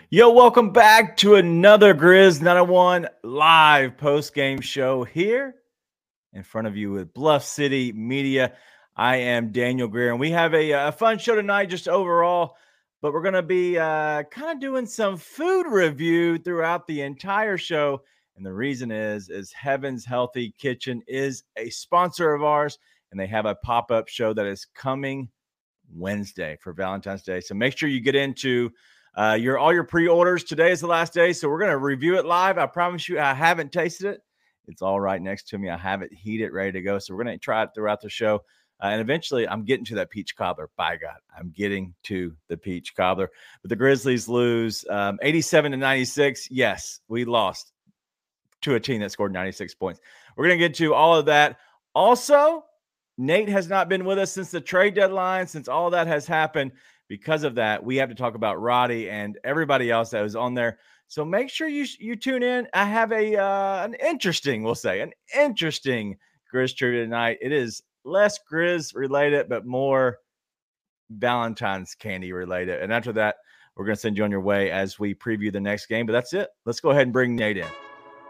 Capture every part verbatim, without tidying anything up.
Yo, welcome back to another Grizz nine oh one live post-game show here in front of you with Bluff City Media. I am Daniel Greer, and we have a, a fun show tonight just overall, but we're going to be uh, kind of doing some food review throughout the entire show, and the reason is, is Heaven's Healthy Kitchen is a sponsor of ours, and they have a pop-up show that is coming Wednesday for Valentine's Day, so make sure you get into Uh, your all your pre-orders. Today is the last day, so we're going to review it live. I promise you, I haven't tasted it. It's all right next to me. I have it heated, ready to go. So we're going to try it throughout the show. Uh, and eventually, I'm getting to that peach cobbler. By God, I'm getting to the peach cobbler. But the Grizzlies lose um, eighty-seven to ninety-six. Yes, we lost to a team that scored ninety-six points. We're going to get to all of that. Also, Nate has not been with us since the trade deadline, since all that has happened. Because of that, we have to talk about Roddy and everybody else that was on there. So make sure you you tune in. I have a uh, an interesting, we'll say, an interesting Grizz trivia tonight. It is less Grizz related, but more Valentine's candy related. And after that, we're going to send you on your way as we preview the next game. But that's it. Let's go ahead and bring Nate in.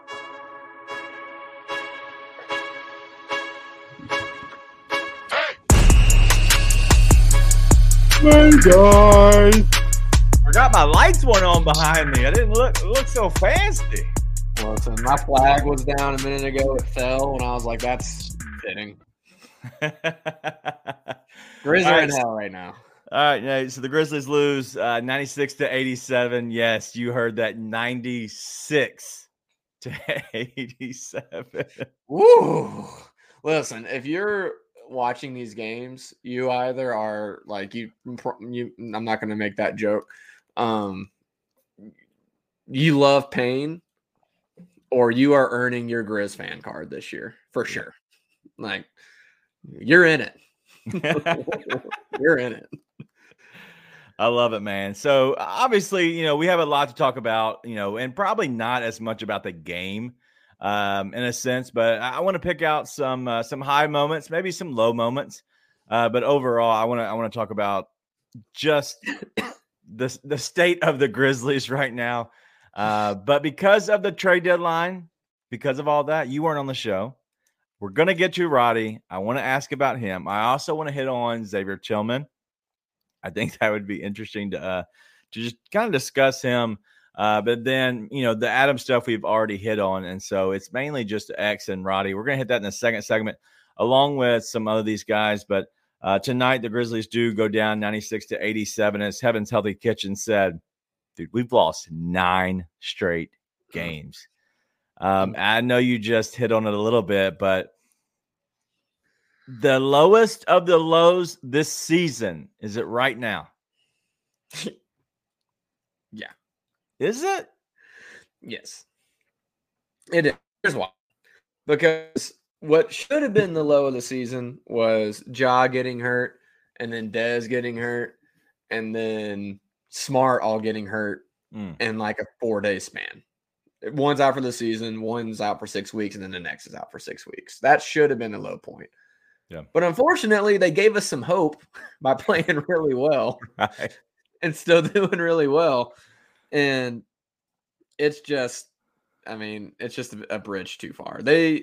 Hey guys, forgot my lights went on behind me. I didn't look look so fancy. Listen, my flag was down a minute ago. It fell, and I was like, "That's fitting." Grizzlies are in hell right now. All right, Nate. So the Grizzlies lose uh, ninety-six to eighty-seven. Yes, you heard that, ninety-six to eighty-seven. Woo! Listen, if you're watching these games, you either are like you you I'm not going to make that joke. Um you love pain, or you are earning your Grizz fan card this year for sure. Like, you're in it. You're in it. I love it, man. So obviously, you know, we have a lot to talk about, you know, and probably not as much about the game um, in a sense, but I want to pick out some uh, some high moments, maybe some low moments. Uh, but overall, I want to I want to talk about just the the state of the Grizzlies right now. Uh, but because of the trade deadline, because of all that, you weren't on the show. We're gonna get to Roddy. I want to ask about him. I also want to hit on Xavier Tillman. I think that would be interesting to uh, to just kind of discuss him. Uh, but then, you know, the Adam stuff we've already hit on. And so it's mainly just X and Roddy. We're going to hit that in the second segment, along with some other these guys. But uh, tonight, the Grizzlies do go down ninety-six to eighty-seven. As Heaven's Healthy Kitchen said, dude, we've lost nine straight games. Um, I know you just hit on it a little bit, but the lowest of the lows this season, is it right now? Yeah. Is it? Yes. It is. Here's why. Because what should have been the low of the season was Ja getting hurt, and then Dez getting hurt, and then Smart all getting hurt mm. in like a four-day span. One's out for the season, one's out for six weeks, and then the next is out for six weeks. That should have been the low point. Yeah. But unfortunately, they gave us some hope by playing really well right. and still doing really well. And it's just, I mean, it's just a, a bridge too far. They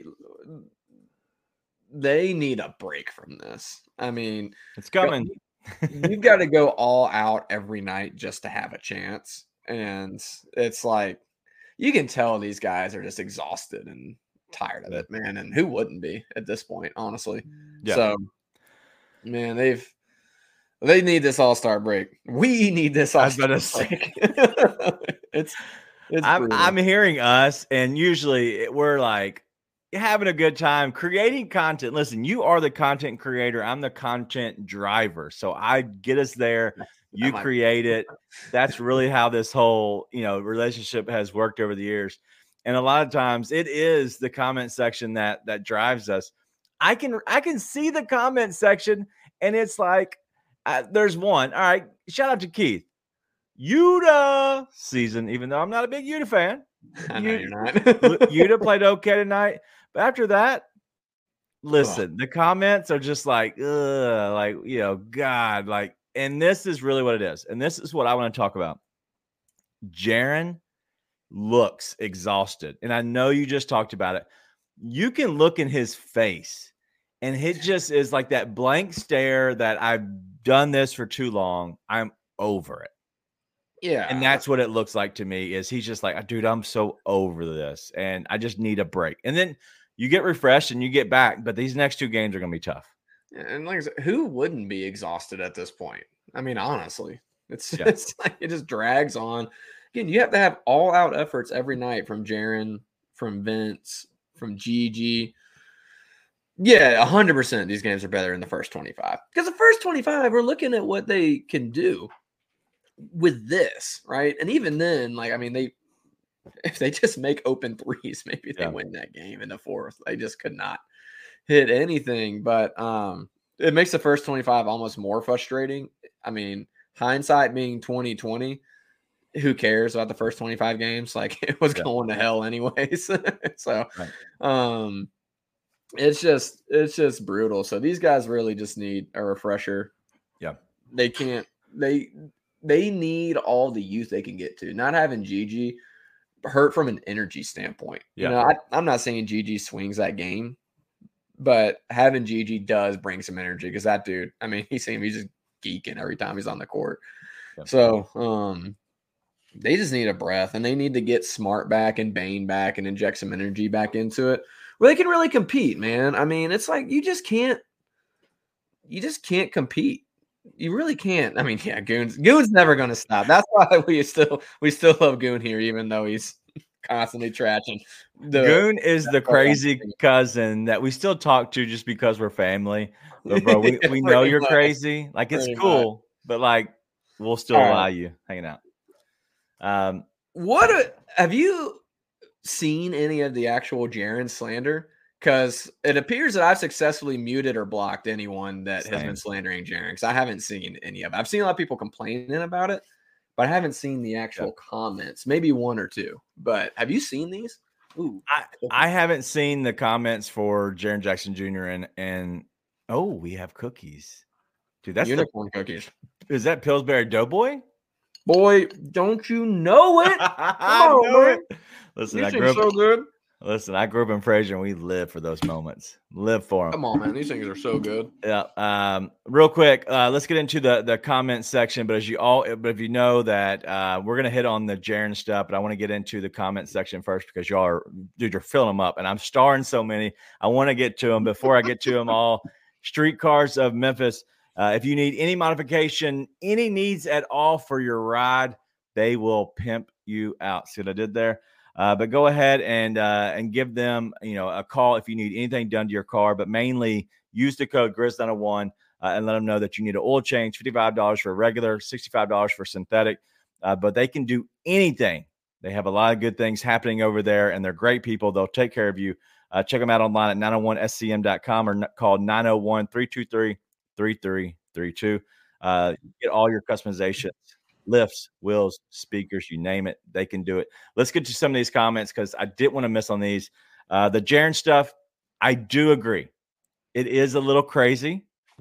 they need a break from this. I mean, it's coming. You've got to go all out every night just to have a chance. And it's like, you can tell these guys are just exhausted and tired of it, man. And who wouldn't be at this point, honestly? Yeah. So, man, they've they need this all-star break. We need this all-star break. it's it's I'm, I'm hearing us, and usually we're like having a good time creating content. Listen, you are the content creator. I'm the content driver. So I get us there. You create it. That's really how this whole, you know, relationship has worked over the years. And a lot of times it is the comment section that that drives us. I can I can see the comment section, and it's like uh, there's one. All right, shout out to Keith. Yuta season, even though I'm not a big Yuta fan. I know you're not. Yuta played okay tonight, but after that, listen, oh. the comments are just like, ugh, like, you know, God, like, and this is really what it is. And this is what I want to talk about. Jaren looks exhausted. And I know you just talked about it. You can look in his face, and it just is like that blank stare that I've done this for too long. I'm over it. Yeah. And that's what it looks like to me is he's just like, dude, I'm so over this and I just need a break. And then you get refreshed and you get back, but these next two games are going to be tough. And like I said, who wouldn't be exhausted at this point? I mean, honestly, it's, Yeah. it's like it just drags on. Again, you have to have all out efforts every night from Jaren, from Vince, from Gigi. Yeah, one hundred percent these games are better in the first twenty-five. Because the first twenty-five, we're looking at what they can do with this, right? And even then, like, I mean, they if they just make open threes, maybe they Yeah. win that game in the fourth. They just could not hit anything. But um, it makes the first twenty-five almost more frustrating. I mean, hindsight being twenty twenty, who cares about the first twenty-five games? Like, it was Yeah. going to hell anyways. So Right. um it's just it's just brutal. So these guys really just need a refresher. Yeah. They can't they they need all the youth they can get to. Not having Gigi hurt from an energy standpoint. Yeah. You know, I, I'm not saying Gigi swings that game, but having Gigi does bring some energy because that dude, I mean, he seems he's just geeking every time he's on the court. Yeah. So um they just need a breath, and they need to get Smart back and Bane back and inject some energy back into it where they can really compete, man. I mean, it's like you just can't you just can't compete. You really can't. I mean, yeah, Goon's Goon's never going to stop. That's why we still we still love Goon here, even though he's constantly trashing. The, Goon is the crazy cousin that we still talk to just because we're family. But bro, we, we know you're much. crazy. Like it's Pretty cool, much. But like we'll still All allow right. you hanging out. Um, what a, have you seen any of the actual Jaren slander? Because it appears that I've successfully muted or blocked anyone that Same. has been slandering Jaren. Because I haven't seen any of it. I've seen a lot of people complaining about it, but I haven't seen the actual yeah. comments. Maybe one or two. But have you seen these? Ooh, I, I haven't seen the comments for Jaren Jackson Junior and and oh, we have cookies, dude. That's unicorn the, cookies. Is that Pillsbury Doughboy? Boy, don't you know it? I on, know man. it. Listen, These I grew up so good. Listen, I grew up in Fraser, and we live for those moments. Live for them. Come on, man. These things are so good. Yeah. Um, real quick, uh, let's get into the the comment section. But as you all, but if you know that uh, we're gonna hit on the Jaren stuff, but I want to get into the comment section first because y'all are, dude, you're filling them up, and I'm starring so many. I want to get to them before I get to them all. Streetcars of Memphis. Uh, if you need any modification, any needs at all for your ride, they will pimp you out. See what I did there? Uh, but go ahead and uh, and give them, you know, a call if you need anything done to your car. But mainly use the code Grizz nine oh one uh, and let them know that you need an oil change, fifty-five dollars for regular, sixty-five dollars for synthetic. Uh, but they can do anything. They have a lot of good things happening over there, and they're great people. They'll take care of you. Uh, check them out online at nine oh one S C M dot com or n- call nine oh one, three two three, three three three two. Uh, get all your customizations. Lifts, wheels, speakers, you name it, they can do it. Let's get to some of these comments because I didn't want to miss on these. Uh, the Jaren stuff, I do agree. It is a little crazy.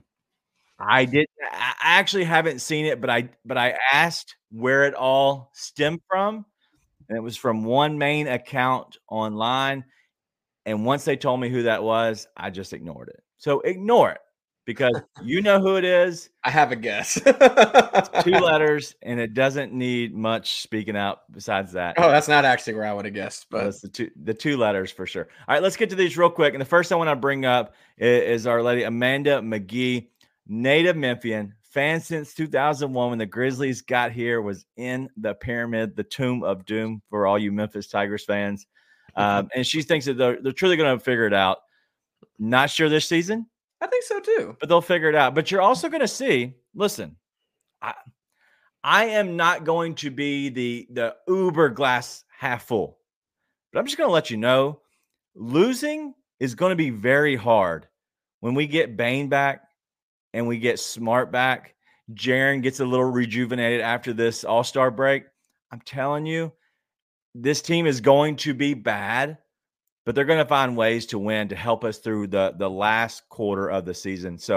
I did. I actually haven't seen it, but I but I asked where it all stemmed from, and it was from one main account online. And once they told me who that was, I just ignored it. So ignore it. Because you know who it is. I have a guess. It's two letters, and it doesn't need much speaking out besides that. Oh, that's not actually where I would have guessed, but well, it's the two the two letters for sure. All right, let's get to these real quick. And the first I want to bring up is, is our lady Amanda McGee, native Memphian, fan since two thousand one when the Grizzlies got here, was in the pyramid, the tomb of doom for all you Memphis Tigers fans. Um, and she thinks that they're, they're truly going to figure it out. Not sure this season. I think so too. But they'll figure it out. But you're also going to see, listen, I, I am not going to be the, the uber glass half full. But I'm just going to let you know, losing is going to be very hard when we get Bane back and we get Smart back. Jaren gets a little rejuvenated after this All-Star break. I'm telling you, this team is going to be bad. But they're going to find ways to win to help us through the, the last quarter of the season. So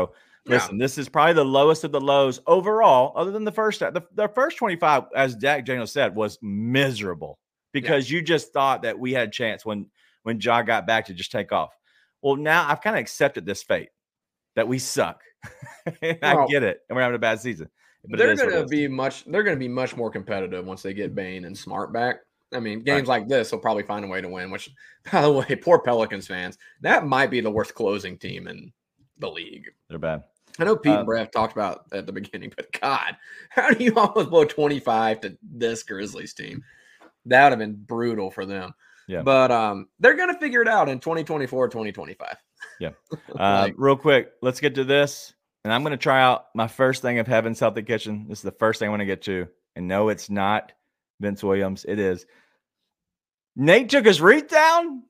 Listen, yeah. This is probably the lowest of the lows overall, other than the first the, the first twenty-five, as Dak Daniels said, was miserable because yeah. you just thought that we had a chance when when Ja got back to just take off. Well, now I've kind of accepted this fate that we suck. I well, get it, and we're having a bad season. But they're going to be much. They're going to be much more competitive once they get Bane and Smart back. I mean, games right. like this, they'll probably find a way to win. Which, by the way, poor Pelicans fans, that might be the worst closing team in the league. They're bad. I know Pete uh, and Brett talked about at the beginning, but God, how do you almost blow twenty-five to this Grizzlies team? That would have been brutal for them. Yeah. But um, they're going to figure it out in twenty twenty-four, twenty twenty-five. Yeah. Uh, like, real quick, let's get to this. And I'm going to try out my first thing of Heaven's Healthy Kitchen. This is the first thing I want to get to. And no, it's not Vince Williams. It is. Nate took his wreath down.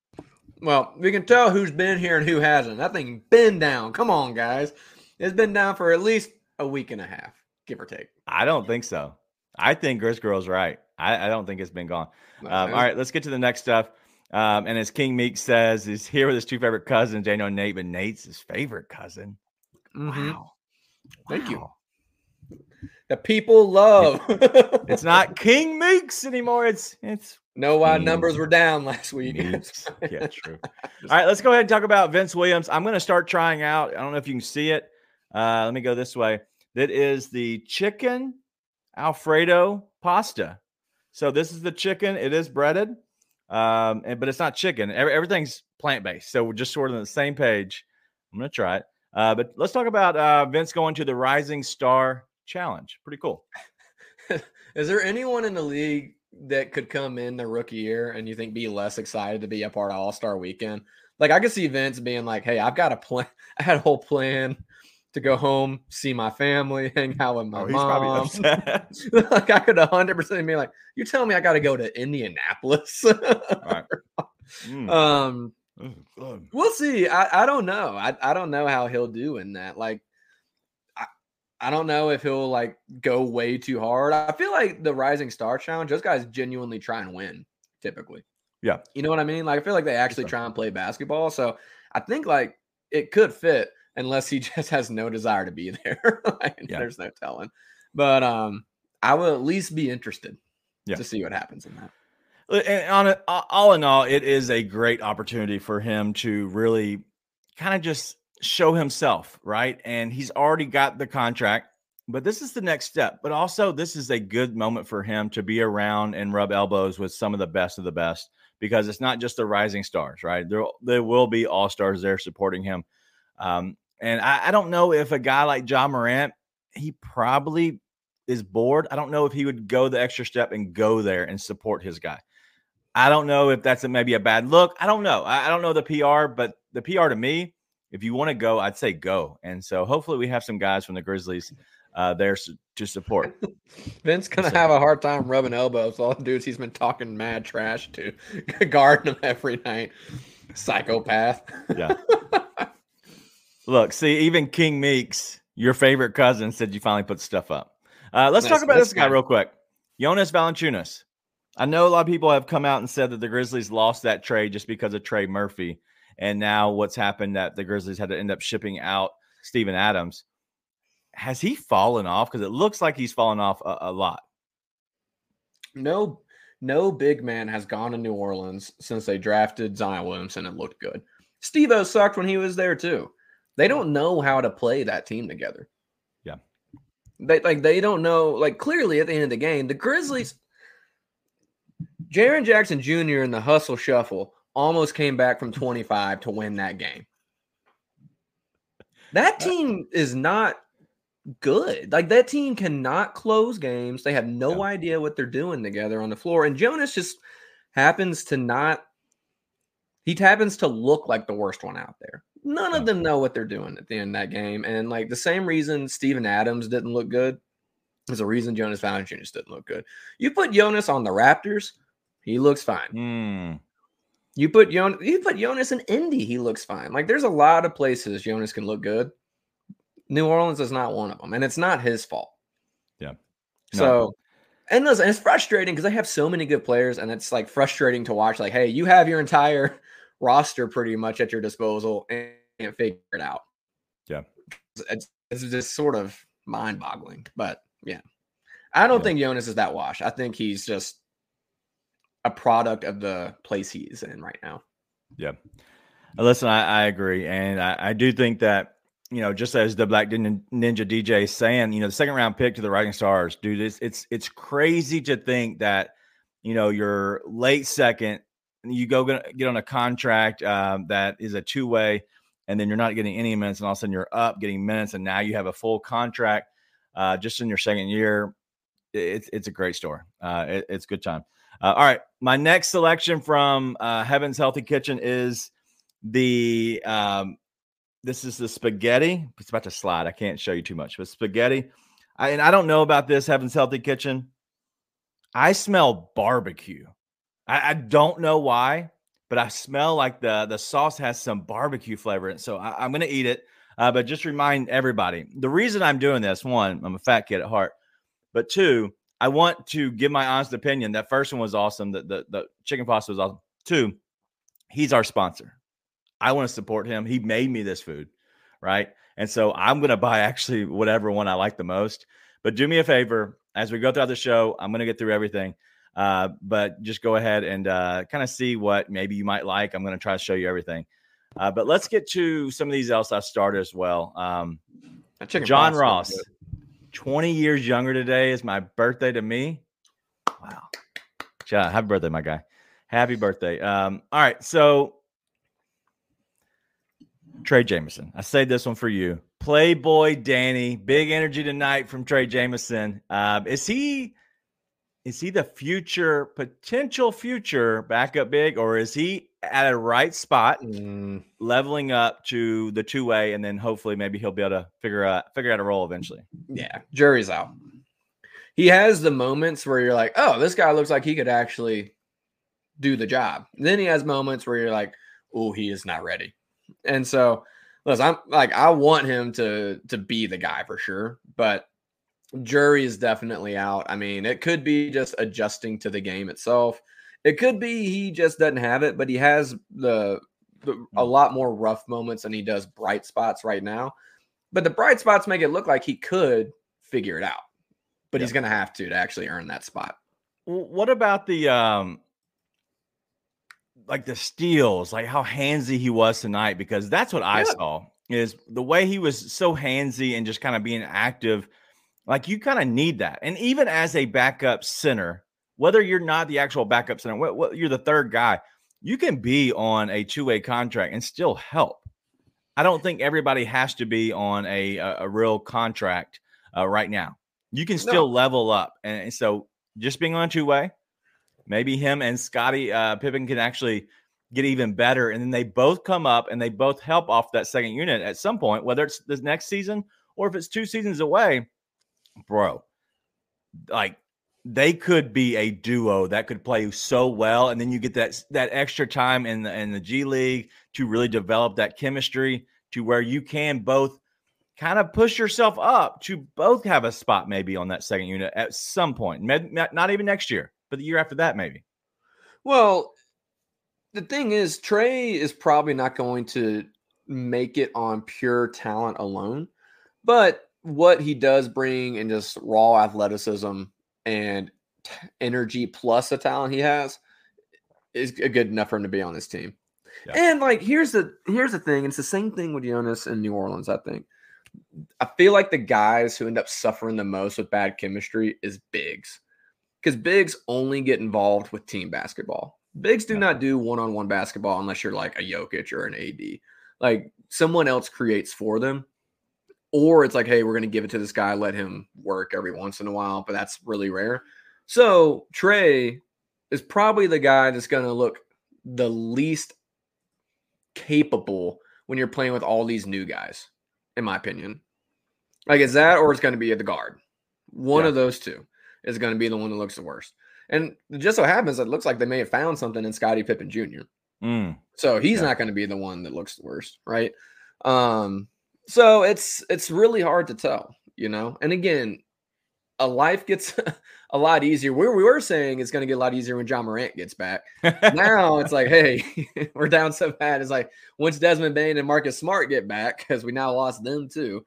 Well, we can tell who's been here and who hasn't. That thing been down. Come on, guys. It's been down for at least a week and a half, give or take. I don't think so. I think Grizz Girl's right. I, I don't think it's been gone. Um, all right, let's get to the next stuff. Um, and as King Meek says, he's here with his two favorite cousins, Daniel and Nate, but Nate's his favorite cousin. Mm-hmm. Wow. Thank wow. you. The people love. It's not King Meeks anymore. It's it's no why numbers were down last week. Yeah, true. All right, let's go ahead and talk about Vince Williams. I'm going to start trying out. I don't know if you can see it. Uh, let me go this way. That is the chicken Alfredo pasta. So this is the chicken. It is breaded, um, and but it's not chicken. Every, everything's plant-based. So we're just sort of on the same page. I'm going to try it. Uh, but let's talk about uh, Vince going to the Rising Star Challenge. Pretty cool. Is there anyone in the league that could come in their rookie year and you think be less excited to be a part of All-Star Weekend? Like, I could see Vince being like, hey, I've got a plan. I had a whole plan to go home, see my family, hang out with my oh, he's mom. Probably upset. Like, I could one hundred percent be like, you telling me I got to go to Indianapolis? Right. Mm. Um, we'll see. I, I don't know. I, I don't know how he'll do in that. Like, I, I don't know if he'll like go way too hard. I feel like the Rising Star Challenge, those guys genuinely try and win typically. Yeah. You know what I mean? Like, I feel like they actually try and play basketball. So I think like it could fit unless he just has no desire to be there. Like, yeah. There's no telling. But um, I will at least be interested yeah. to see what happens in that. And on it, all in all, it is a great opportunity for him to really kind of just show himself, right? And he's already got the contract, but this is the next step. But also, this is a good moment for him to be around and rub elbows with some of the best of the best, because it's not just the rising stars, right? There, there will be all-stars there supporting him. Um, and I, I don't know if a guy like Ja Morant, he probably is bored. I don't know if he would go the extra step and go there and support his guy. I don't know if that's a, maybe a bad look. I don't know. I, I don't know the P R, but the P R to me, if you want to go, I'd say go. And so hopefully we have some guys from the Grizzlies uh, there su- to support. Vince going to so. have a hard time rubbing elbows. All the dudes he's been talking mad trash to, guarding them every night. Psychopath. Yeah. Look, see, even King Meeks, your favorite cousin, said you finally put stuff up. Uh, let's nice. talk about this guy real quick. Jonas Valanciunas. I know a lot of people have come out and said that the Grizzlies lost that trade just because of Trey Murphy. And now what's happened that the Grizzlies had to end up shipping out Steven Adams. Has he fallen off? Because it looks like he's fallen off a, a lot. No, no big man has gone to New Orleans since they drafted Zion Williamson and looked good. Steve-O sucked when he was there too. They don't know how to play that team together. Yeah. They like they don't know, like clearly at the end of the game, the Grizzlies – Jaren Jackson Junior in the hustle shuffle almost came back from twenty-five to win that game. That team is not good. Like, that team cannot close games. They have no yeah. idea what they're doing together on the floor. And Jonas just happens to not – he happens to look like the worst one out there. None of them know what they're doing at the end of that game. And, like, the same reason Steven Adams didn't look good is the reason Jonas Valanciunas didn't look good. You put Jonas on the Raptors – he looks fine. Mm. You put Jonas, you put Jonas in Indy, he looks fine. Like, there's a lot of places Jonas can look good. New Orleans is not one of them, and it's not his fault. Yeah. No. So, and, listen, it's frustrating because they have so many good players, and it's like frustrating to watch. Like, hey, you have your entire roster pretty much at your disposal and can't figure it out. Yeah. it's, it's just sort of mind-boggling. But yeah, I don't yeah. think Jonas is that wash. I think he's just a product of the place he's in right now. Yeah. Listen, I, I agree. And I, I do think that, you know, just as the Black Ninja D J is saying, you know, the second round pick to the Rising Stars, dude, it's, it's, it's crazy to think that, you know, you're late second, you go get on a contract um, that is a two way, and then you're not getting any minutes, and all of a sudden you're up getting minutes, and now you have a full contract uh, just in your second year. It's it's a great story. Uh, it, it's a good time. Uh, all right, my next selection from uh, Heaven's Healthy Kitchen is the um, this is the spaghetti. It's about to slide. I can't show you too much, but spaghetti. I, and I don't know about this Heaven's Healthy Kitchen. I smell barbecue. I, I don't know why, but I smell like the, the sauce has some barbecue flavor in it. So I, I'm going to eat it. Uh, but just remind everybody, the reason I'm doing this, one, I'm a fat kid at heart. But two, I want to give my honest opinion. That first one was awesome. The, the, the chicken pasta was awesome. Two, he's our sponsor. I want to support him. He made me this food, right? And so I'm going to buy actually whatever one I like the most. But do me a favor. As we go throughout the show, I'm going to get through everything. Uh, but just go ahead and uh, kind of see what maybe you might like. I'm going to try to show you everything. Uh, but let's get to some of these else I've started as well. Um, John Ross, twenty years younger today is my birthday to me. Wow. John, happy birthday, my guy. Happy birthday. Um, all right. So Trey Jameson, I saved this one for you. Playboy Danny, big energy tonight from Trey Jameson. Uh, is he is he the future, potential future backup big, or is he at a right spot, mm. leveling up to the two way, and then hopefully maybe he'll be able to figure out figure out a role eventually? Yeah, jury's out. He has the moments where you're like, oh, this guy looks like he could actually do the job. And then he has moments where you're like, oh, he is not ready. And so, listen, I'm like, I want him to to be the guy for sure, but jury is definitely out. I mean, it could be just adjusting to the game itself. It could be he just doesn't have it, but he has the, the a lot more rough moments than he does bright spots right now. But the bright spots make it look like he could figure it out, but yep. he's going to have to to actually earn that spot. What about the um? like the steals, like how handsy he was tonight, because that's what I yeah. saw is the way he was so handsy and just kind of being active. Like you kind of need that. And even as a backup center, whether you're not the actual backup center, what, what, you're the third guy, you can be on a two-way contract and still help. I don't think everybody has to be on a, a, a real contract uh, right now. You can still no. level up. And, and so just being on a two-way, maybe him and Scottie uh, Pippen can actually get even better. And then they both come up and they both help off that second unit at some point, whether it's this next season or if it's two seasons away, bro, like they could be a duo that could play so well. And then you get that, that extra time in the, in the G League to really develop that chemistry to where you can both kind of push yourself up to both have a spot maybe on that second unit at some point, not even next year, but the year after that, maybe. Well, the thing is, Trey is probably not going to make it on pure talent alone, but what he does bring in just raw athleticism and t- energy plus the talent he has is good enough for him to be on this team. Yeah. And like, here's the, here's the thing. It's the same thing with Jonas in New Orleans. I think, I feel like the guys who end up suffering the most with bad chemistry is bigs. Because bigs only get involved with team basketball. Bigs do not do one-on-one basketball unless you're like a Jokic or an A D. Like someone else creates for them. Or it's like, hey, we're going to give it to this guy, let him work every once in a while, but that's really rare. So Trey is probably the guy that's going to look the least capable when you're playing with all these new guys, in my opinion. Like, is that or it's going to be at the guard? One yeah. of those two is going to be the one that looks the worst. And it just so happens that it looks like they may have found something in Scottie Pippen Junior Mm. So he's yeah. not going to be the one that looks the worst, right? Um, so it's it's really hard to tell, you know? And again, a life gets a lot easier. We, we were saying it's going to get a lot easier when John Morant gets back. Now it's like, hey, we're down so bad. It's like once Desmond Bane and Marcus Smart get back, because we now lost them too.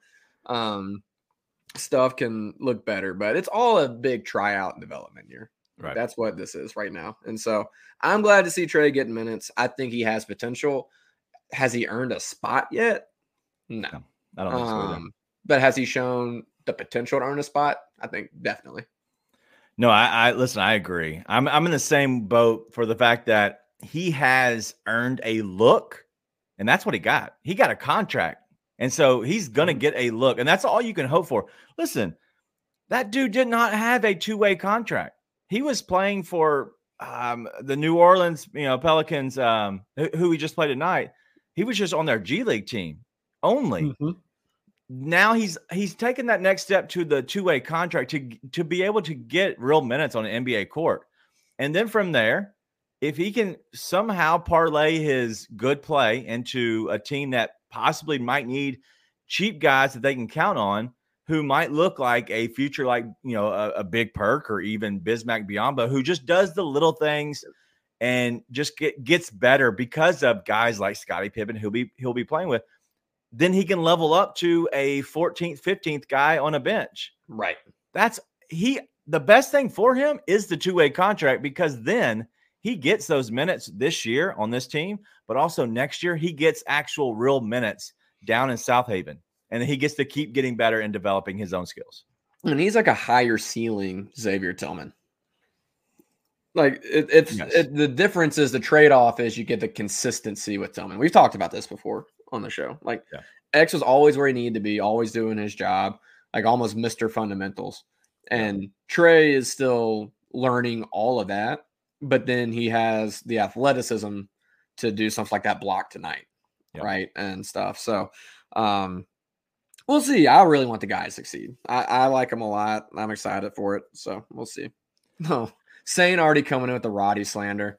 um, stuff can look better. But it's all a big tryout and development year. Right. That's what this is right now. And so I'm glad to see Trey getting minutes. I think he has potential. Has he earned a spot yet? No. no I don't think so either. Um, but has he shown the potential to earn a spot? I think definitely. No, I, I listen, I agree. I'm I'm in the same boat for the fact that he has earned a look, and that's what he got. He got a contract. And so he's going to get a look, and that's all you can hope for. Listen, that dude did not have a two-way contract. He was playing for um, the New Orleans, you know, Pelicans, um, who, who he just played tonight. He was just on their G League team only. Mm-hmm. Now he's he's taken that next step to the two-way contract to, to be able to get real minutes on an N B A court. And then from there, if he can somehow parlay his good play into a team that possibly might need cheap guys that they can count on, who might look like a future, like, you know, a, a Big Perk or even Bismack Biyombo, who just does the little things and just get, gets better because of guys like Scottie Pippen he'll be he'll be playing with, then he can level up to a fourteenth, fifteenth guy on a bench. Right. That's he. The best thing for him is the two-way contract, because then he gets those minutes this year on this team, but also next year he gets actual real minutes down in South Haven, and he gets to keep getting better and developing his own skills. And he's like a higher ceiling Xavier Tillman. Like it, it's yes. it, the difference is the trade-off is you get the consistency with Tillman. We've talked about this before on the show. Like yeah. X was always where he needed to be, always doing his job, like almost Mister Fundamentals. And yeah. Trey is still learning all of that, but then he has the athleticism to do something like that block tonight, yeah. right, and stuff. So um, we'll see. I really want the guy to succeed. I, I like him a lot. I'm excited for it. So we'll see. No, Sane already coming in with the Roddy slander.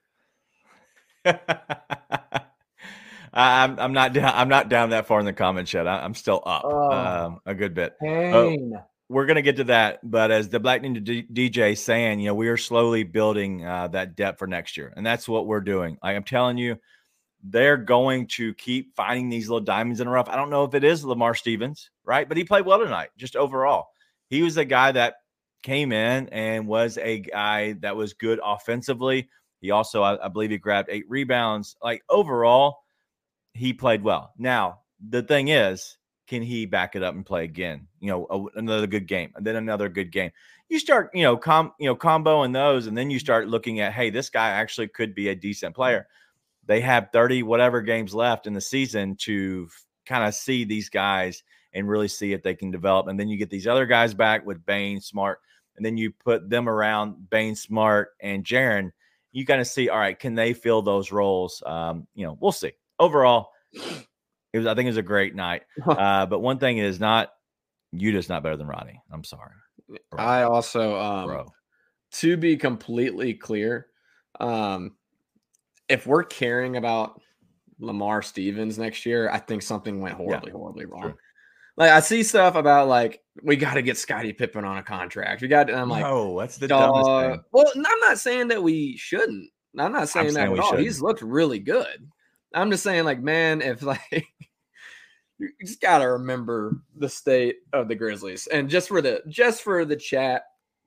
I'm I'm not down. I'm not down that far in the comments yet. I, I'm still up oh, um, a good bit. Pain. Uh, we're gonna get to that, but as the Black Ninja D- DJ saying, you know, we are slowly building uh, that depth for next year, and that's what we're doing. Like I'm telling you, they're going to keep finding these little diamonds in the rough. I don't know if it is Lamar Stevens, right? But he played well tonight. Just overall, he was a guy that came in and was a guy that was good offensively. He also, I, I believe, he grabbed eight rebounds. Like overall, he played well. Now, the thing is, can he back it up and play again? You know, a, another good game, and then another good game. You start, you know, com, you know, comboing those, and then you start looking at, hey, this guy actually could be a decent player. They have thirty whatever games left in the season to kind of see these guys and really see if they can develop. And then you get these other guys back with Bane, Smart, and then you put them around Bane, Smart, and Jaren. You kind of see, all right, can they fill those roles? Um, you know, we'll see. Overall, it was, I think it was a great night. Uh, but one thing is not, Utah's not better than Roddy. I'm sorry. Bro. I also, um, Bro. to be completely clear, um, if we're caring about Lamar Stevens next year, I think something went horribly, yeah, horribly wrong. True. Like I see stuff about like, we got to get Scottie Pippen on a contract. We got, I'm like, no, that's the uh, dumbest thing. Well, I'm not saying that we shouldn't. I'm not saying I'm that saying at all. Shouldn't. He's looked really good. I'm just saying, like, man, if like you just gotta remember the state of the Grizzlies, and just for the just for the chat,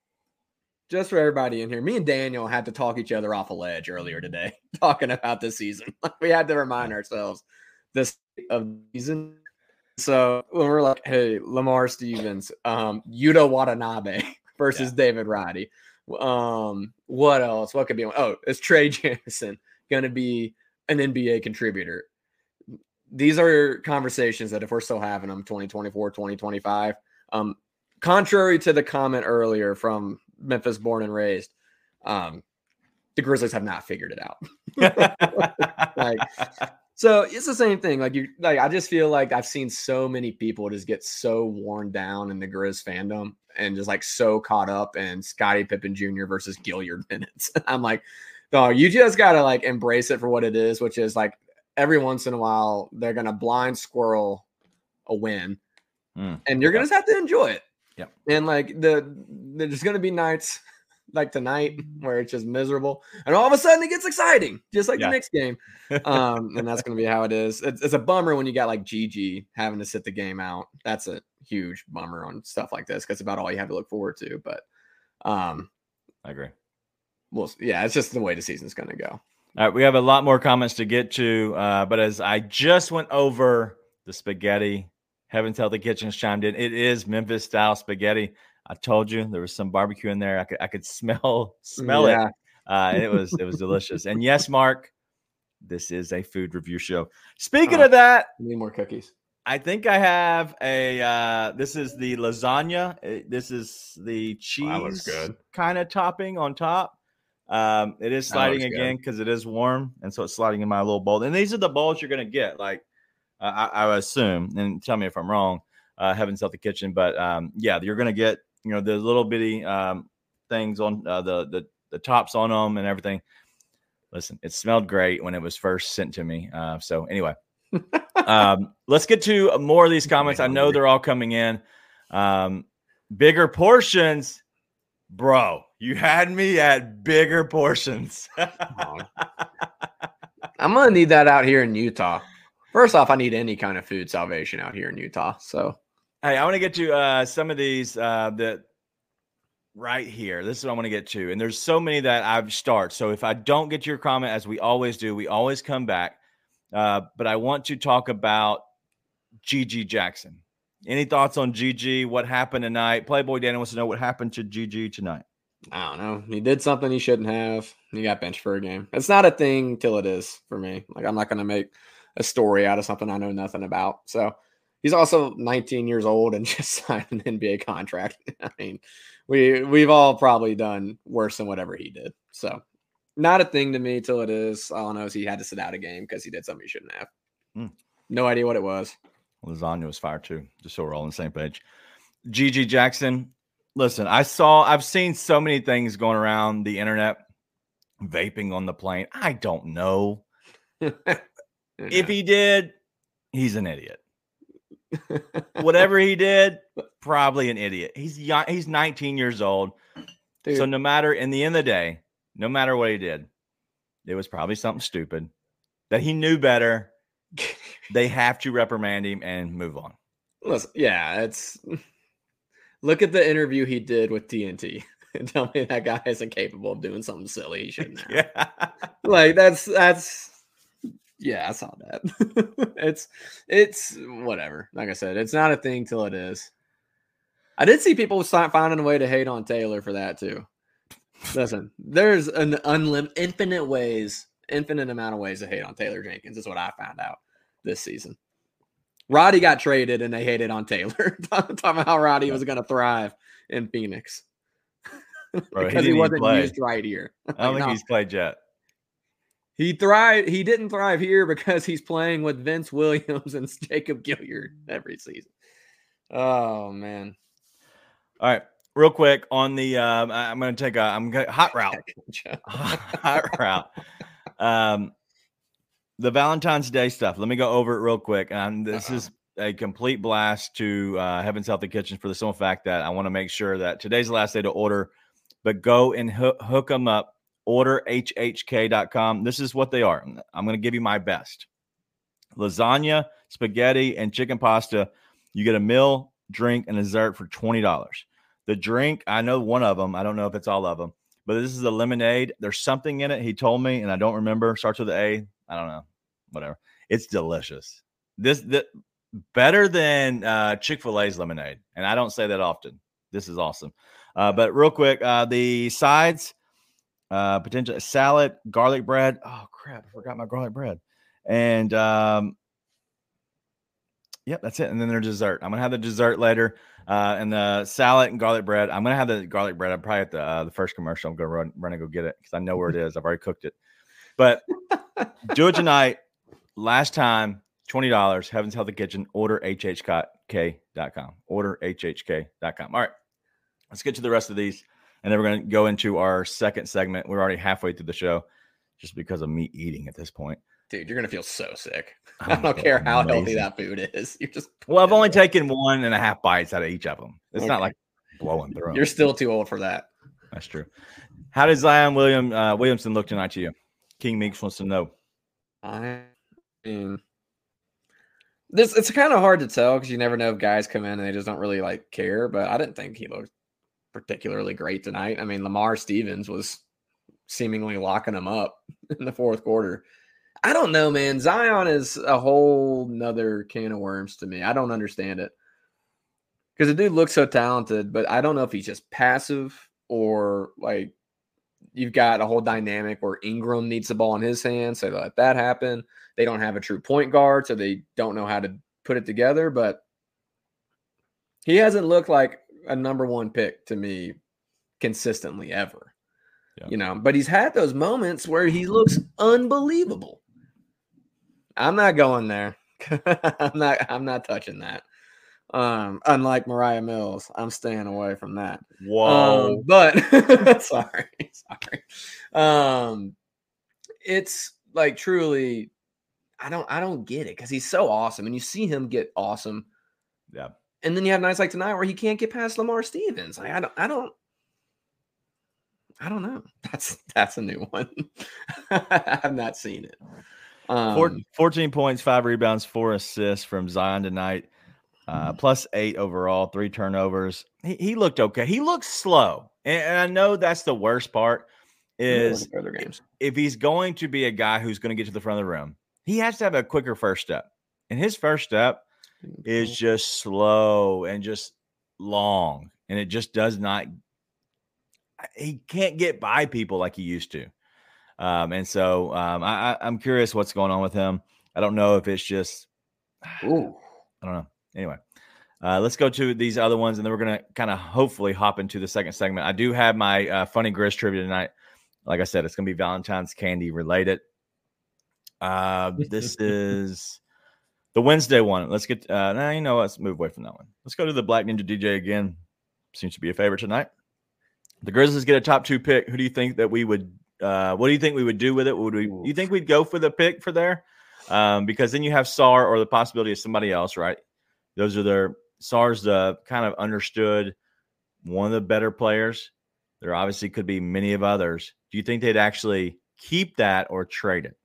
just for everybody in here, me and Daniel had to talk each other off a ledge earlier today, talking about this season. We had to remind ourselves the state of the season. So when we're like, hey, Lamar Stevens, um, Yuta Watanabe versus yeah. David Roddy. Um, what else? What could be? Oh, is Trey Jameson going to be an N B A contributor? These are conversations that if we're still having them twenty twenty-four, twenty twenty-five, um, contrary to the comment earlier from Memphis born and raised, um, the Grizzlies have not figured it out. Like, so it's the same thing. Like you, like, I just feel like I've seen so many people just get so worn down in the Grizz fandom and just like so caught up in Scottie Pippen Junior versus Gilliard minutes. I'm like, no, you just got to like embrace it for what it is, which is like every once in a while, they're going to blind squirrel a win mm. and you're going to yep. have to enjoy it. Yeah. And like the, there's going to be nights like tonight where it's just miserable and all of a sudden it gets exciting, just like yeah. the next game. Um, and that's going to be how it is. It's, it's a bummer when you got like G G having to sit the game out. That's a huge bummer on stuff like this because it's about all you have to look forward to. But um, I agree. Well, yeah, it's just the way the season's going to go. All right, we have a lot more comments to get to, uh, but as I just went over the spaghetti, Heaven's Healthy Kitchens chimed in. It is Memphis style spaghetti. I told you there was some barbecue in there. I could I could smell smell Yeah. it. Uh, and it was it was delicious. And yes, Mark, this is a food review show. Speaking Oh, of that, need more cookies. I think I have a. Uh, this is the lasagna. It- This is the Wow, that looks cheese good. kind of topping on top. Um, it is That sliding looks again because it is warm, and so it's sliding in my little bowl. And these are the bowls you're gonna get, like uh, I, I assume. And tell me if I'm wrong. Uh, Heaven's Healthy Kitchen, but um, yeah, you're gonna get you know the little bitty um, things on uh, the the the tops on them and everything. Listen, it smelled great when it was first sent to me. Uh, so anyway, um, let's get to more of these comments. I know they're all coming in. Um, bigger portions, bro. You had me at bigger portions. I'm gonna need that out here in Utah. First off, I need any kind of food salvation out here in Utah. So, hey, I want to get to uh, some of these uh, that right here. This is what I want to get to, and there's so many that I've start. So if I don't get to your comment, as we always do, we always come back. Uh, but I want to talk about G G Jackson. Any thoughts on G G? What happened tonight? Playboy Danny wants to know what happened to G G tonight. I don't know. He did something he shouldn't have. He got benched for a game. It's not a thing till it is for me. Like, I'm not going to make a story out of something I know nothing about. So he's also nineteen years old and just signed an N B A contract. I mean, we, we've all probably done worse than whatever he did. So not a thing to me till it is. All I know is he had to sit out a game because he did something he shouldn't have. Mm. No idea what it was. Lasagna was fire too, just so we're all on the same page. G G Jackson. Listen, I saw, I've seen so many things going around the internet, vaping on the plane. I don't know. If he did, he's an idiot. Whatever he did, probably an idiot. He's young, he's nineteen years old. Dude. So no matter, in the end of the day, no matter what he did, it was probably something stupid that he knew better. They have to reprimand him and move on. Listen, yeah, it's look at the interview he did with T N T and tell me that guy isn't capable of doing something silly he shouldn't have. Yeah. Like that's that's yeah, I saw that. it's it's whatever. Like I said, it's not a thing till it is. I did see people finding a way to hate on Taylor for that too. Listen, there's an unlimited, infinite ways, infinite amount of ways to hate on Taylor Jenkins. Is what I found out this season. Roddy got traded and they hated on Taylor. Talking about how Roddy was going to thrive in Phoenix. Bro, because he, he wasn't play. used right here. I don't think no. he's played yet. He thrived. He didn't thrive here because he's playing with Vince Williams and Jacob Gilliard every season. Oh, man. All right. Real quick on the, um, I'm going to take a, I'm going to hot route. hot route. Um, The Valentine's Day stuff. Let me go over it real quick. And this uh-uh. is a complete blast to uh, Heaven's Healthy Kitchen for the simple fact that I want to make sure that today's the last day to order, but go and hook, hook them up. order H H K dot com. This is what they are. I'm going to give you my best. Lasagna, spaghetti, and chicken pasta. You get a meal, drink, and dessert for twenty dollars. The drink, I know one of them. I don't know if it's all of them, but this is a lemonade. There's something in it. He told me, and I don't remember. Starts with an A. I don't know. Whatever. It's delicious. This, this better than uh, Chick-fil-A's lemonade. And I don't say that often. This is awesome. Uh, but real quick, uh, the sides, uh, potential salad, garlic bread. Oh, crap. I forgot my garlic bread. And, um, yep, that's it. And then there's dessert. I'm going to have the dessert later. Uh, and the salad and garlic bread. I'm going to have the garlic bread. I'm probably at the, uh, the first commercial. I'm going to run, run and go get it because I know where it is. I've already cooked it. But do it tonight. Last time, twenty dollars. Heaven's Healthy Kitchen. Order H H K dot com. Order H H K dot com. All right. Let's get to the rest of these. And then we're going to go into our second segment. We're already halfway through the show just because of me eating at this point. Dude, you're going to feel so sick. I don't care how amazing. healthy that food is. You're just Well, I've only taken one and a half bites out of each of them. It's okay. Not like blowing through them. You're still too old for that. That's true. How does Zion William uh, Williamson look tonight to you? King Meeks wants to know. I mean, This it's kind of hard to tell because you never know if guys come in and they just don't really like care. But I didn't think he looked particularly great tonight. I mean, Lamar Stevens was seemingly locking him up in the fourth quarter. I don't know, man. Zion is a whole nother can of worms to me. I don't understand it. Because the dude looks so talented, but I don't know if he's just passive or like you've got a whole dynamic where Ingram needs the ball in his hands, so they let that happen. They don't have a true point guard, so they don't know how to put it together. But he hasn't looked like a number one pick to me consistently ever. Yeah. You know, but he's had those moments where he looks unbelievable. I'm not going there. I'm not. I'm not touching that. Um, unlike Mariah Mills, I'm staying away from that. Whoa. Um, but sorry, sorry. Um, it's like truly, I don't, I don't get it because he's so awesome, and you see him get awesome. Yeah. And then you have nights like tonight where he can't get past Lamar Stevens. Like I don't, I don't, I don't know. That's that's a new one. I've not seen it. Um, Four, fourteen points, five rebounds, four assists from Zion tonight. Uh, plus eight overall, three turnovers. He, he looked okay. He looked slow. And, and I know that's the worst part is other games. If he's going to be a guy who's going to get to the front of the rim, he has to have a quicker first step. And his first step is just slow and just long. And it just does not – he can't get by people like he used to. Um, and so um, I, I'm curious what's going on with him. I don't know if it's just – Ooh. I don't know. Anyway, uh, let's go to these other ones, and then we're going to kind of hopefully hop into the second segment. I do have my uh, funny Grizz trivia tonight. Like I said, it's going to be Valentine's candy related. Uh, this is the Wednesday one. Let's get uh, – now, you know, let's move away from that one. Let's go to the Black Ninja D J again. Seems to be a favorite tonight. The Grizzlies get a top two pick. Who do you think that we would uh, – what do you think we would do with it? Would we? You think we'd go for the pick for there? Um, because then you have Sarr or the possibility of somebody else, right? Those are their Sarr's the kind of understood one of the better players. There obviously could be many of others. Do you think they'd actually keep that or trade it?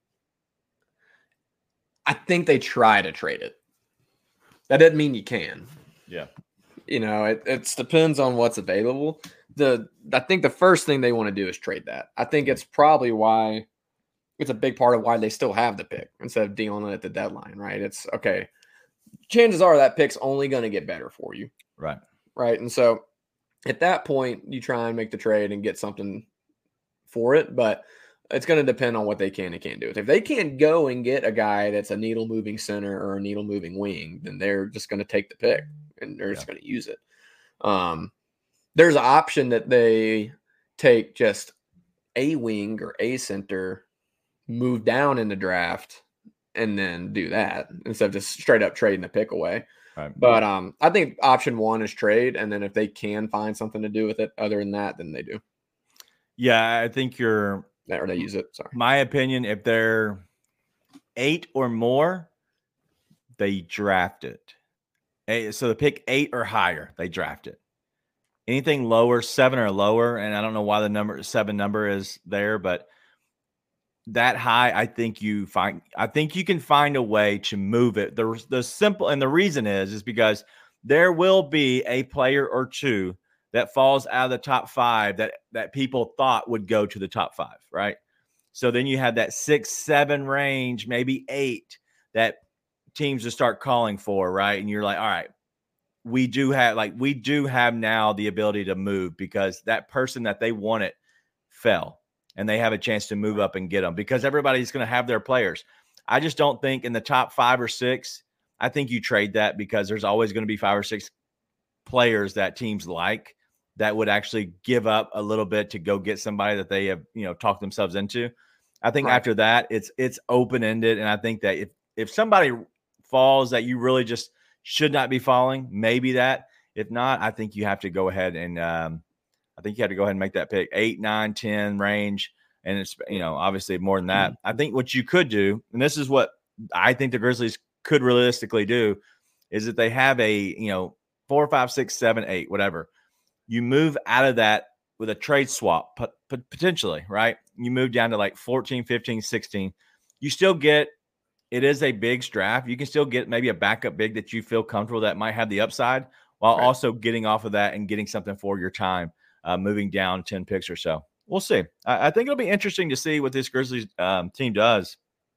I think they try to trade it. That doesn't mean you can. Yeah. You know, it it depends on what's available. The I think the first thing they want to do is trade that. I think it's probably why it's a big part of why they still have the pick instead of dealing it at the deadline, right? It's okay. Chances are that pick's only going to get better for you. Right. Right. And so at that point, you try and make the trade and get something for it, but it's going to depend on what they can and can't do. If they can't go and get a guy that's a needle moving center or a needle moving wing, then they're just going to take the pick and they're yeah. just going to use it. Um, there's an option that they take just a wing or a center, move down in the draft, and then do that instead of just straight up trading the pick away. Right. But um, I think option one is trade. And then if they can find something to do with it other than that, then they do. Yeah, I think you're – or they use it. Sorry. My opinion, if they're eight or more, they draft it. So the pick eight or higher, they draft it. Anything lower, seven or lower, and I don't know why the number seven number is there, but – that high, I think you find. I think you can find a way to move it. The the simple and the reason is is because there will be a player or two that falls out of the top five that that people thought would go to the top five, right? So then you have that six, seven range, maybe eight that teams just start calling for, right? And you're like, all right, we do have like we do have now the ability to move because that person that they wanted fell. And they have a chance to move up and get them because everybody's going to have their players. I just don't think in the top five or six, I think you trade that because there's always going to be five or six players that teams like that would actually give up a little bit to go get somebody that they have, you know, talked themselves into. I think right. after that, it's it's open-ended. And I think that if, if somebody falls that you really just should not be falling, maybe that. If not, I think you have to go ahead and um, – I think you had to go ahead and make that pick eight, nine, ten range. And it's, you know, obviously more than that. I think what you could do, and this is what I think the Grizzlies could realistically do, is that they have a, you know, four, five, six, seven, eight, whatever. You move out of that with a trade swap, potentially, right? You move down to like fourteen, fifteen, sixteen. You still get it is a big draft. You can still get maybe a backup big that you feel comfortable that might have the upside, while Right. also getting off of that and getting something for your time, uh, moving down ten picks or so. We'll see. I, I think it'll be interesting to see what this Grizzlies um, team does,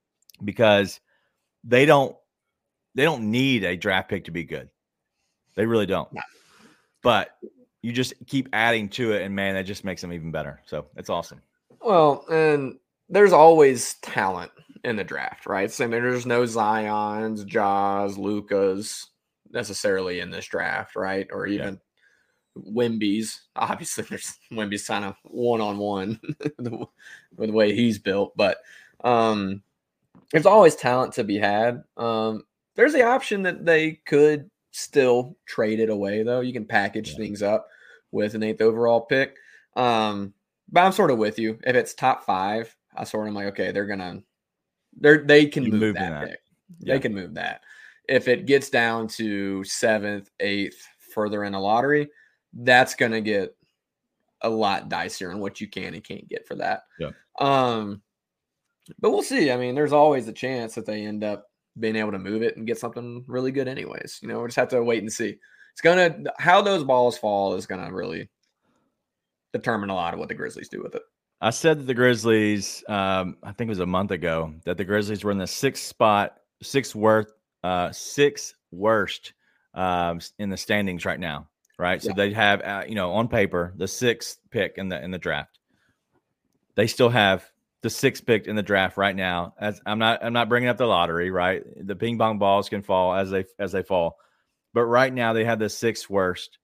because they don't they don't need a draft pick to be good. They really don't. No. But you just keep adding to it, and man, that just makes them even better. So it's awesome. Well, and there's always talent in the draft, right? So I mean, there's no Zions, Jaws, Lucas necessarily in this draft, right? Or even yeah. Wemby's. Obviously, there's Wemby's kind of one on one with the way he's built, but um, there's always talent to be had. Um, there's the option that they could still trade it away, though. You can package yeah. things up with an eighth overall pick. Um, but I'm sort of with you. If it's top five, I sort of like, okay, they're gonna, they're they can move that, that pick. Yeah. They can move that. If it gets down to seventh, eighth, further in the lottery, that's gonna get a lot dicier on what you can and can't get for that. Yeah. Um, but we'll see. I mean, there's always a chance that they end up being able to move it and get something really good, anyways. You know, we just have to wait and see. It's gonna how those balls fall is gonna really determine a lot of what the Grizzlies do with it. I said that the Grizzlies, um, I think it was a month ago, that the Grizzlies were in the sixth spot, sixth worst, uh, sixth worst um, in the standings right now, right? So yeah. they have, uh, you know, on paper, the sixth pick in the in the draft. They still have the sixth pick in the draft right now. As I'm not, I'm not bringing up the lottery, right? The ping pong balls can fall as they as they fall, but right now they have the sixth worst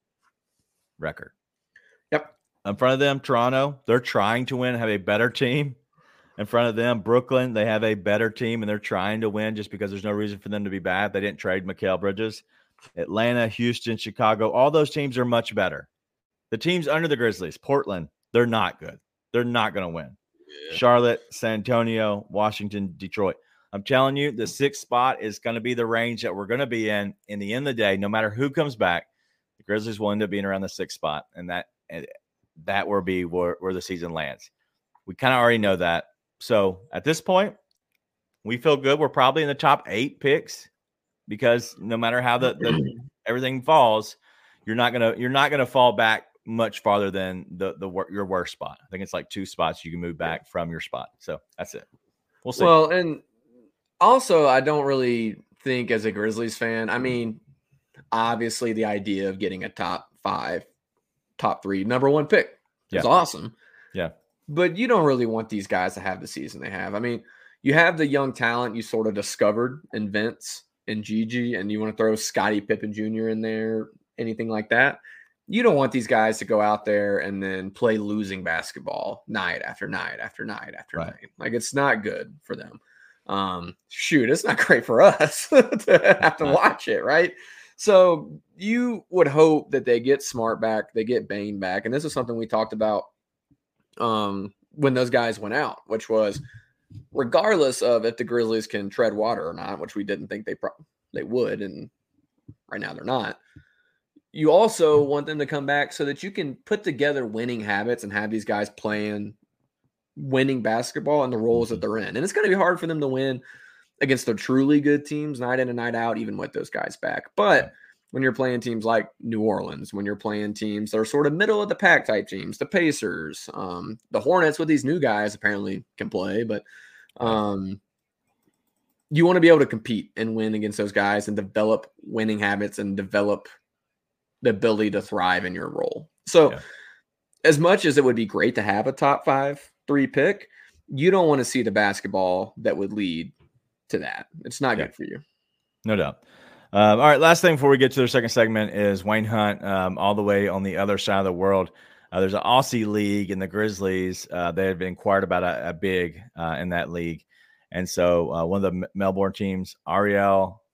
record. Yep. In front of them, Toronto, they're trying to win, have a better team. In front of them, Brooklyn, they have a better team, and they're trying to win just because there's no reason for them to be bad. They didn't trade Mikal Bridges. Atlanta, Houston, Chicago, all those teams are much better. The teams under the Grizzlies, Portland, they're not good. They're not going to win. Yeah. Charlotte, San Antonio, Washington, Detroit. I'm telling you, the sixth spot is going to be the range that we're going to be in. In the end of the day, no matter who comes back, the Grizzlies will end up being around the sixth spot, and that and that will be where, where the season lands. We kind of already know that. So at this point, we feel good. We're probably in the top eight picks, because no matter how the, the everything falls, you're not gonna you're not gonna fall back much farther than the the your worst spot. I think it's like two spots you can move back from your spot. So that's it. We'll see. Well, and also I don't really think, as a Grizzlies fan, I mean, obviously the idea of getting a top five, top three, number one pick is yeah. awesome. Yeah. But you don't really want these guys to have the season they have. I mean, you have the young talent you sort of discovered in Vince and Gigi, and you want to throw Scottie Pippen Junior in there, anything like that. You don't want these guys to go out there and then play losing basketball night after night after night after right. night. Like, it's not good for them. Um, shoot, it's not great for us to have to watch it, right? So you would hope that they get Smart back, they get Bane back. And this is something we talked about um, when those guys went out, which was regardless of if the Grizzlies can tread water or not, which we didn't think they pro- they would, and right now they're not. You also want them to come back so that you can put together winning habits and have these guys playing winning basketball in the roles that they're in. And it's going to be hard for them to win against the truly good teams night in and night out, even with those guys back. But when you're playing teams like New Orleans, when you're playing teams that are sort of middle of the pack type teams, the Pacers, um, the Hornets with these new guys apparently can play, but um, you want to be able to compete and win against those guys and develop winning habits and develop the ability to thrive in your role. So yeah. as much as it would be great to have a top five, three pick, you don't want to see the basketball that would lead to that. It's not yeah. good for you. No doubt. Um, all right. Last thing before we get to the second segment is Wayne Hunt, um, all the way on the other side of the world. Uh, there's an Aussie league in the Grizzlies. Uh, they have inquired about a, a big uh, in that league. And so uh, one of the M- Melbourne teams, Ariel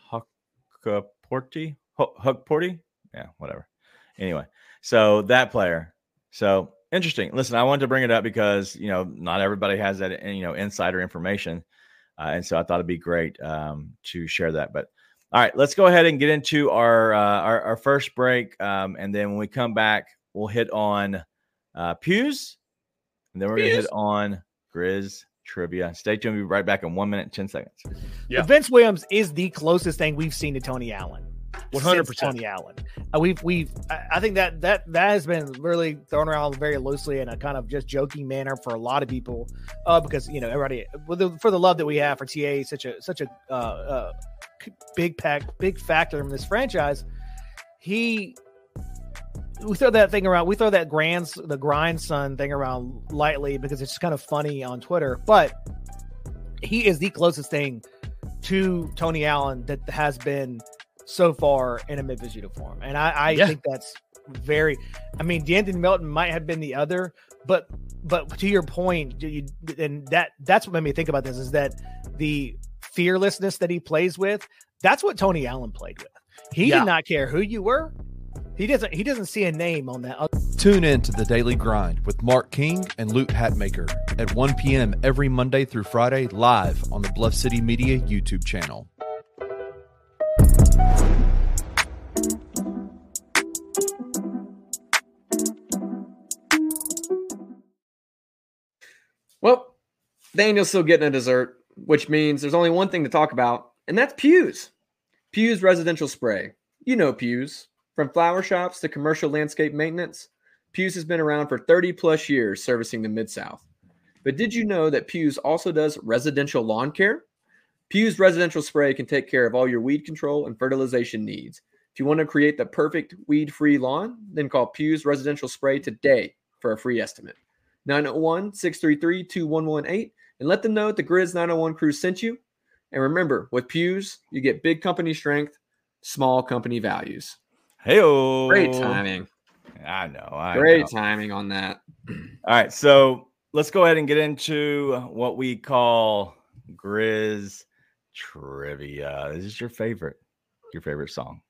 Hukporti, Hukporti, yeah, whatever. Anyway, so that player. So interesting. Listen, I wanted to bring it up because, you know, not everybody has that, you know, insider information. Uh, and so I thought it'd be great um, to share that. But all right, let's go ahead and get into our, uh, our, our first break. Um, and then when we come back, we'll hit on uh, Pews, and then we're going to hit on Grizz trivia. Stay tuned. We'll be right back in one minute, ten seconds. Yeah. Vince Williams is the closest thing we've seen to Tony Allen. one hundred percent Tony Allen. Uh, we've we've I think that that that has been really thrown around very loosely in a kind of just joking manner for a lot of people, uh, because you know everybody with the, for the love that we have for T A, such a such a uh, uh, big pack big factor in this franchise. He we throw that thing around. We throw that grands the grandson thing around lightly because it's kind of funny on Twitter, but he is the closest thing to Tony Allen that has been so far in a Memphis uniform. And I, I yeah. think that's very, I mean, DeAnthony Melton might have been the other, but, but to your point, you, and that, that's what made me think about this is that the fearlessness that he plays with, that's what Tony Allen played with. He yeah. did not care who you were. He doesn't, he doesn't see a name on that. Tune in to The Daily Grind with Mark King and Luke Hatmaker at one p.m. every Monday through Friday live on the Bluff City Media YouTube channel. Well, Daniel's still getting a dessert, which means there's only one thing to talk about, and that's Pew's. Pew's Residential Spray. You know Pew's. From flower shops to commercial landscape maintenance, Pew's has been around for thirty plus years servicing the Mid-South. But did you know that Pew's also does residential lawn care? Pew's Residential Spray can take care of all your weed control and fertilization needs. If you want to create the perfect weed-free lawn, then call Pew's Residential Spray today for a free estimate. nine oh one, six three three, two one one eight and let them know that the Grizz nine oh one crew sent you. And remember, with Pew's, you get big company strength, small company values. Hey-o. Great timing. I know. I Great know. timing on that. All right, so let's go ahead and get into what we call Grizz Trivia. This is your favorite, your favorite song.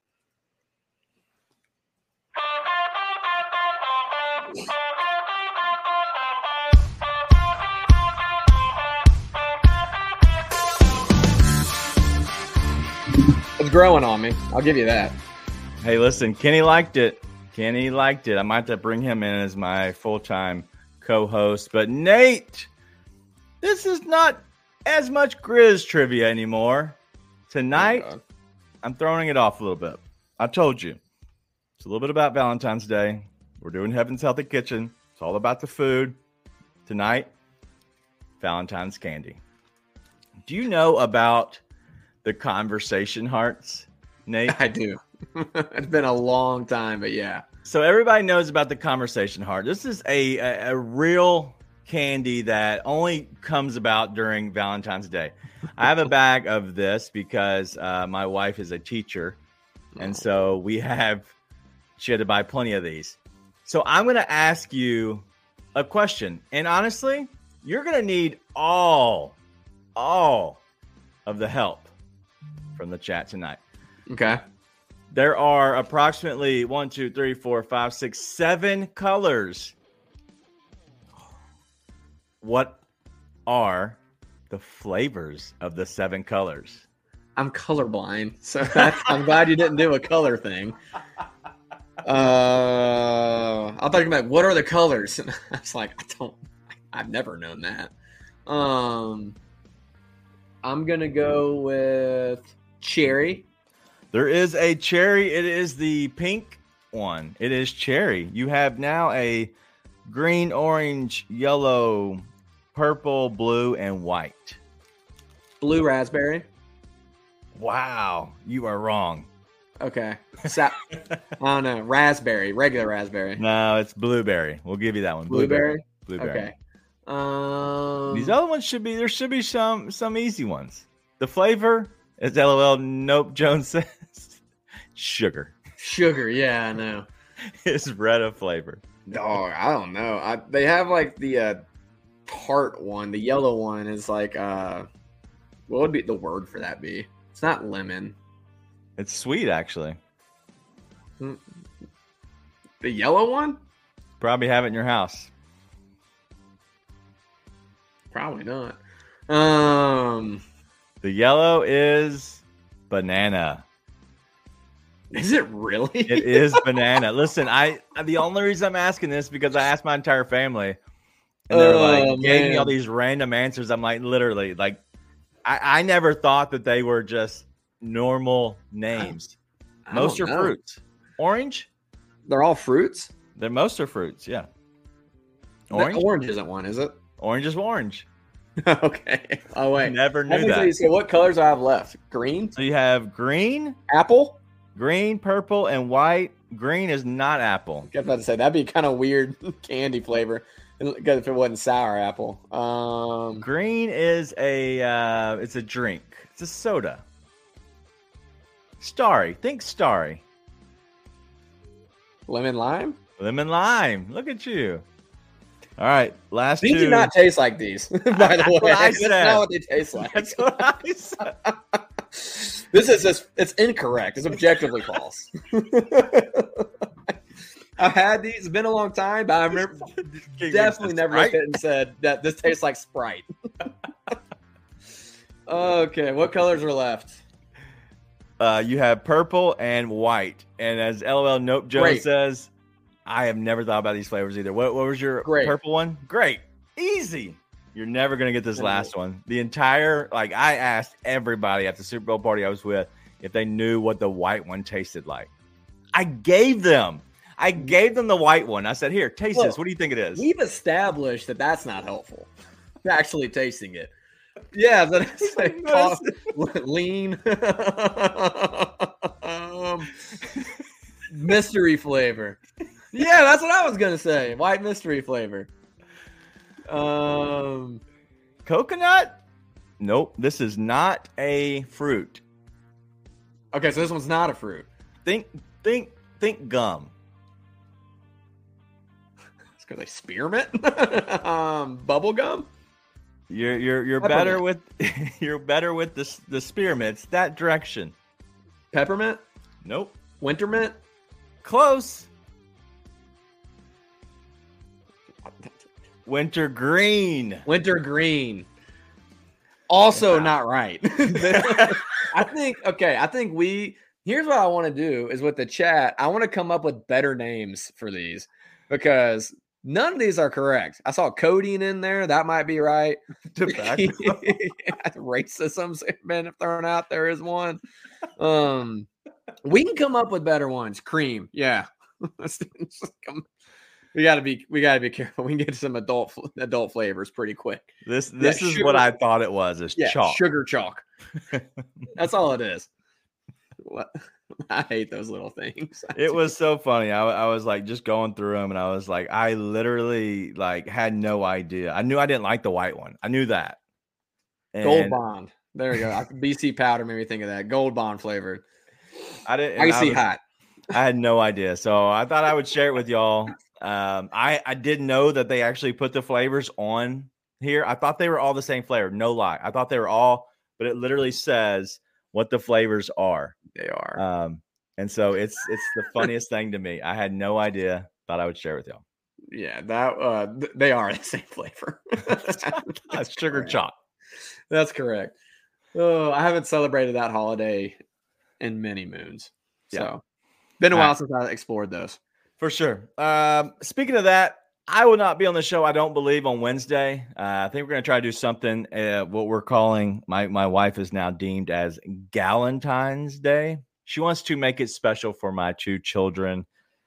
It's growing on me. I'll give you that. Hey, listen, Kenny liked it. Kenny liked it. I might have to bring him in as my full-time co-host. But Nate, this is not as much Grizz trivia anymore. Tonight, oh I'm throwing it off a little bit. I told you. It's a little bit about Valentine's Day. We're doing Heaven's Healthy Kitchen. It's all about the food. Tonight, Valentine's candy. Do you know about the conversation hearts, Nate? I do. It's been a long time, but yeah. So everybody knows about the conversation heart. This is a, a, a real candy that only comes about during Valentine's Day. I have a bag of this because uh, my wife is a teacher. And so we have, she had to buy plenty of these. So I'm going to ask you a question. And honestly, you're going to need all, all of the help from the chat tonight. Okay. There are approximately one, two, three, four, five, six, seven colors. What are the flavors of the seven colors? I'm colorblind, so that's, I'm glad you didn't do a color thing. Uh, I thought you meant what are the colors? And I was like, I don't. I've never known that. Um, I'm gonna go with cherry. There is a cherry. It is the pink one. It is cherry. You have now a green, orange, yellow, purple, blue, and white. Blue raspberry. Wow, you are wrong. Okay. Sa- I don't know. Raspberry, regular raspberry. No, it's blueberry. We'll give you that one. Blueberry. Blueberry. Okay. Um, These other ones should be. There should be some some easy ones. The flavor is L O L. Nope. Jones says sugar. Sugar. Yeah, I know. It's Retta flavor. Dog, I don't know. I, they have like the uh, tart one. The yellow one is like uh, what would be the word for that? Be? It's not lemon. It's sweet, actually. The yellow one? Probably have it in your house. Probably not. Um, the yellow is banana. Is it really? It is banana. Listen, I the only reason I'm asking this because I asked my entire family, And they were Oh, like, gave me all man. these random answers. I'm like, literally, like, I, I never thought that they were just normal names. I Most don't are know. fruits. Orange? They're all fruits? They're most are fruits, yeah. Orange? Orange? Orange isn't one, is it? Orange is orange. Okay. Oh, wait. Never Let knew me tell you, that. so what colors do I have left? Green? So you have green, Apple? green, purple, and white. Green is not apple. I was about to say, that'd be kind of weird candy flavor if it wasn't sour apple. Um, Green is a uh, it's a drink. It's a soda. Starry. Think Starry. lemon lime? Lemon lime. Look at you. All right, last These two. do not taste like these, by the That's way. what I That's said. not what they taste like. That's what I said. This is just, it's incorrect. It's objectively false. I've had these. It's been a long time, but I remember definitely never looked at it and said that this tastes like Sprite. Okay, what colors are left? Uh, you have purple and white, and as L O L Nope Joe Grape. says, I have never thought about these flavors either. What, what was your Grape. purple one? Great, easy. You're never gonna get this No. last one. The entire like I asked everybody at the Super Bowl party I was with if they knew what the white one tasted like. I gave them. I gave them the white one. I said, "Here, taste Look, this. What do you think it is?" We've established that that's not helpful. Actually tasting it. Yeah, but it's like No, cough, lean. um, mystery flavor. Yeah, that's what I was gonna say. White mystery flavor. Um, Coconut? Nope. This is not a fruit. okay, so this one's not a fruit. Think, think, think gum. It's because they spearmint. um, bubble gum. You're you're you're Peppermint. better with you're better with the s- the spearmints. That direction. Peppermint. Nope. Wintermint. Close. Winter green. Winter green. Also not right. I think okay, I think we here's what I want to do is with the chat, I want to come up with better names for these because none of these are correct. I saw codeine in there, that might be right. Tobacco. Racism's been thrown out there is one. Um we can come up with better ones. Cream, yeah. Let's just come- we gotta be we gotta be careful. We can get some adult adult flavors pretty quick. This this Yeah, is sugar- what I thought it was. Is Yeah, chalk. sugar chalk. That's all it is. What? I hate those little things. It was so funny. I, I was like just going through them, and I was like, I literally like had no idea. I knew I didn't like the white one. I knew that. Gold And Bond. There you go. I- B C powder made me think of that. Gold Bond flavored. I didn't. I and can see was- hot. I had no idea. So I thought I would share it with y'all. Um, I, I didn't know that they actually put the flavors on here. I thought they were all the same flavor. No lie. I thought they were all, but it literally says what the flavors are. They are. Um, and so it's it's the funniest thing to me. I had no idea. Thought I would share with y'all. Yeah, that uh, th- they are the same flavor. That's sugar correct. chalk. That's correct. Oh, I haven't celebrated that holiday in many moons. So, Yeah. been a All while right. since I explored those. For sure. Um, speaking of that, I will not be on the show, I don't believe, on Wednesday. Uh, I think we're going to try to do something, uh, what we're calling, my, my wife is now deemed as Galentine's Day. She wants to make it special for my two children.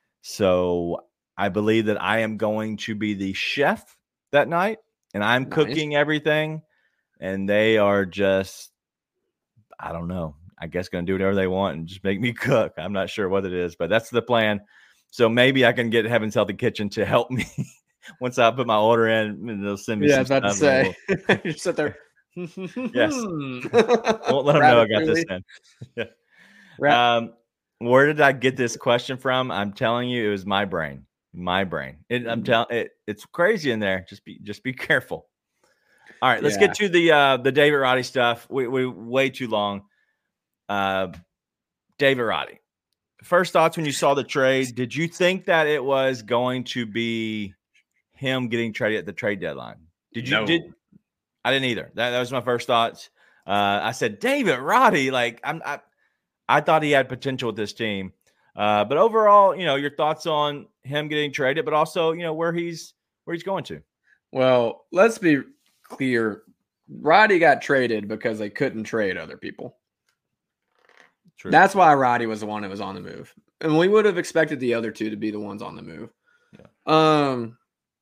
So I believe that I am going to be the chef that night, and I'm Nice. cooking everything. And they are just, I don't know, I guess going to do whatever they want and just make me cook. I'm not sure what it is, but that's the plan. So maybe I can get Heaven's Healthy Kitchen to help me once I put my order in, and they'll send me Yeah, I some was about to stuff. say. You sit there. Yes. Won't let them know I got this in. Yeah. Rat- Um, where did I get this question from? I'm telling you, it was my brain. My brain. It, I'm telling it. It's crazy in there. Just be, just be careful. All right, let's Yeah. get to the uh, the David Roddy stuff. We we way too long. Uh, David Roddy. First thoughts when you saw the trade. Did you think that it was going to be him getting traded at the trade deadline? Did you? No. Did I didn't either. That, that was my first thoughts. Uh, I said David Roddy. Like I'm. I, I thought he had potential with this team. Uh, but overall, you know, your thoughts on him getting traded, but also, you know, where he's where he's going to. Well, let's be clear. Roddy got traded because they couldn't trade other people. True. That's why Roddy was the one that was on the move. And we would have expected the other two to be the ones on the move. Yeah. Um,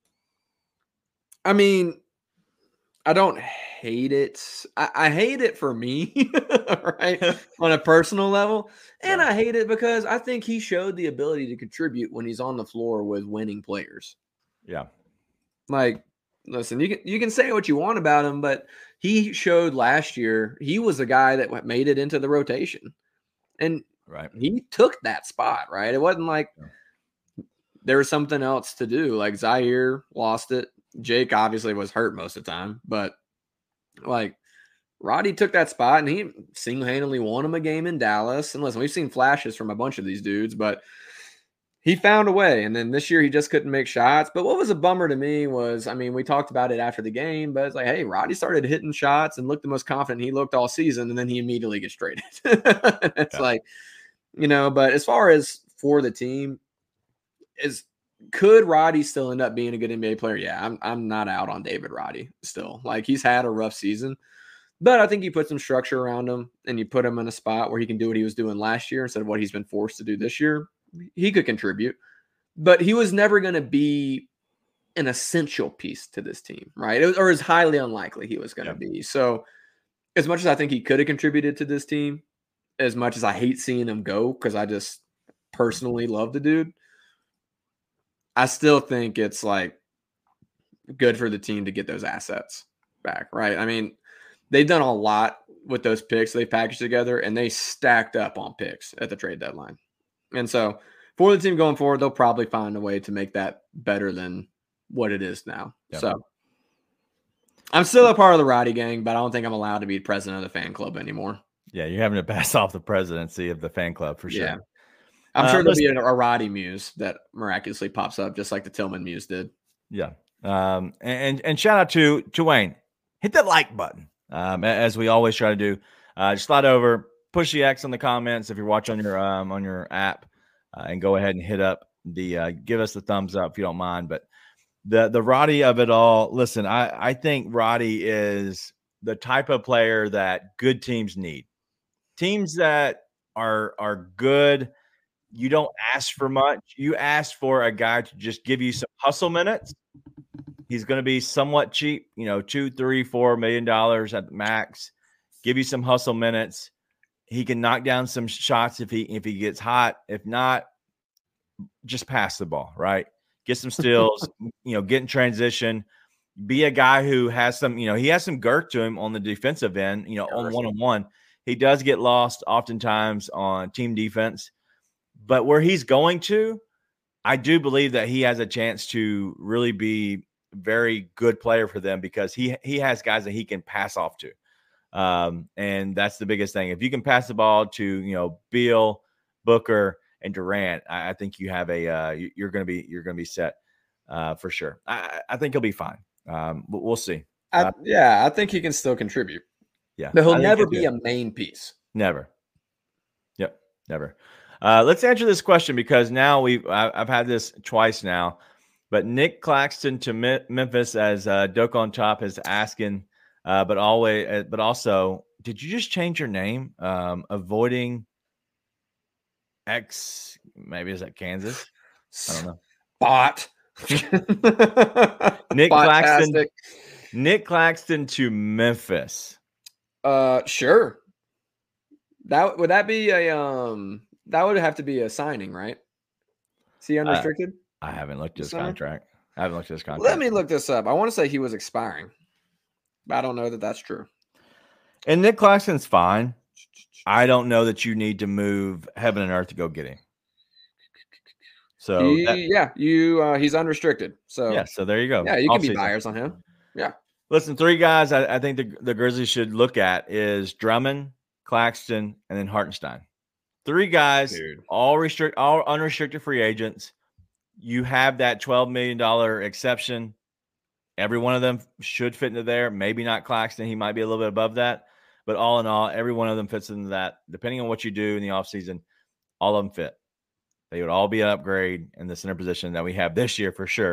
I mean, I don't hate it. I, I hate it for me, right? On a personal level. And yeah. I hate it because I think he showed the ability to contribute when he's on the floor with winning players. Yeah. Like, listen, you can you can say what you want about him, but he showed last year he was a guy that made it into the rotation. And right. he took that spot, right? It wasn't like yeah. there was something else to do. Like Zaire lost it. Jake obviously was hurt most of the time, but like Roddy took that spot and he single-handedly won him a game in Dallas. And listen, we've seen flashes from a bunch of these dudes, but he found a way. And then this year he just couldn't make shots. But what was a bummer to me was, I mean, we talked about it after the game, but it's like, hey, Roddy started hitting shots and looked the most confident he looked all season. And then he immediately gets traded. It's yeah. like, you know, but as far as for the team, is could Roddy still end up being a good N B A player? Yeah, I'm I'm not out on David Roddy still. Like, he's had a rough season, but I think you put some structure around him and you put him in a spot where he can do what he was doing last year instead of what he's been forced to do this year. He could contribute, but he was never going to be an essential piece to this team, right? It was, or is highly unlikely he was going to yeah. be. So as much as I think he could have contributed to this team, as much as I hate seeing him go, because I just personally love the dude, I still think it's like good for the team to get those assets back, right? I mean, they've done a lot with those picks they packaged together, and they stacked up on picks at the trade deadline. And so for the team going forward, they'll probably find a way to make that better than what it is now. Yep. So I'm still a part of the Roddy gang, but I don't think I'm allowed to be president of the fan club anymore. Yeah, you're having to pass off the presidency of the fan club for sure. Yeah. I'm sure uh, there'll be a, a Roddy muse that miraculously pops up just like the Tillman muse did. Yeah. Um, and, and shout out to, to Wayne. Hit that like button, um, as we always try to do. Uh, just slide over, push the X on the comments if you're watching on your um, on your app, uh, and go ahead and hit up the uh, give us the thumbs up if you don't mind. But the the Roddy of it all, listen, I, I think Roddy is the type of player that good teams need. Teams that are are good, you don't ask for much. You ask for a guy to just give you some hustle minutes. He's going to be somewhat cheap, you know, two, three, four million dollars at the max. Give you some hustle minutes. He can knock down some shots if he if he gets hot. If not, just pass the ball, right? Get some steals, you know, get in transition. Be a guy who has some, you know, he has some girth to him on the defensive end, you know, on one-on-one. He does get lost oftentimes on team defense. But where he's going to, I do believe that he has a chance to really be a very good player for them because he he has guys that he can pass off to. Um, and that's the biggest thing. If you can pass the ball to, you know, Beal, Booker, and Durant, I, I think you have a uh, you're going to be you're going to be set uh, for sure. I, I think he'll be fine. Um, but we'll see. I, uh, yeah, I think he can still contribute. Yeah, but he'll never be a main piece. Never. Yep, never. Uh, let's answer this question because now we've I've had this twice now. But Nick Claxton to Me- Memphis, as uh, Doke on Top is asking. Uh, but always, uh, but also, did you just change your name? Um, avoiding X, maybe is that Kansas? I don't know. Bot. Nick Claxton. Nick Claxton to Memphis. Uh, sure. That would that be a um? That would have to be a signing, right? Is he unrestricted? Uh, I haven't looked at his contract. I haven't looked at his contract. Let me look this up. I want to say he was expiring. I don't know that that's true. And Nick Claxton's fine. I don't know that you need to move heaven and earth to go get him. So he, that, yeah, you uh, he's unrestricted. So yeah, so there you go. Yeah, you can be buyers on him. Yeah. Listen, three guys I, I think the, the Grizzlies should look at is Drummond, Claxton, and then Hartenstein. Three guys, Dude. all restrict, all unrestricted free agents. You have that twelve million dollars exception. Every one of them should fit into there. Maybe not Claxton. He might be a little bit above that. But all in all, every one of them fits into that. Depending on what you do in the offseason, all of them fit. They would all be an upgrade in the center position that we have this year for sure.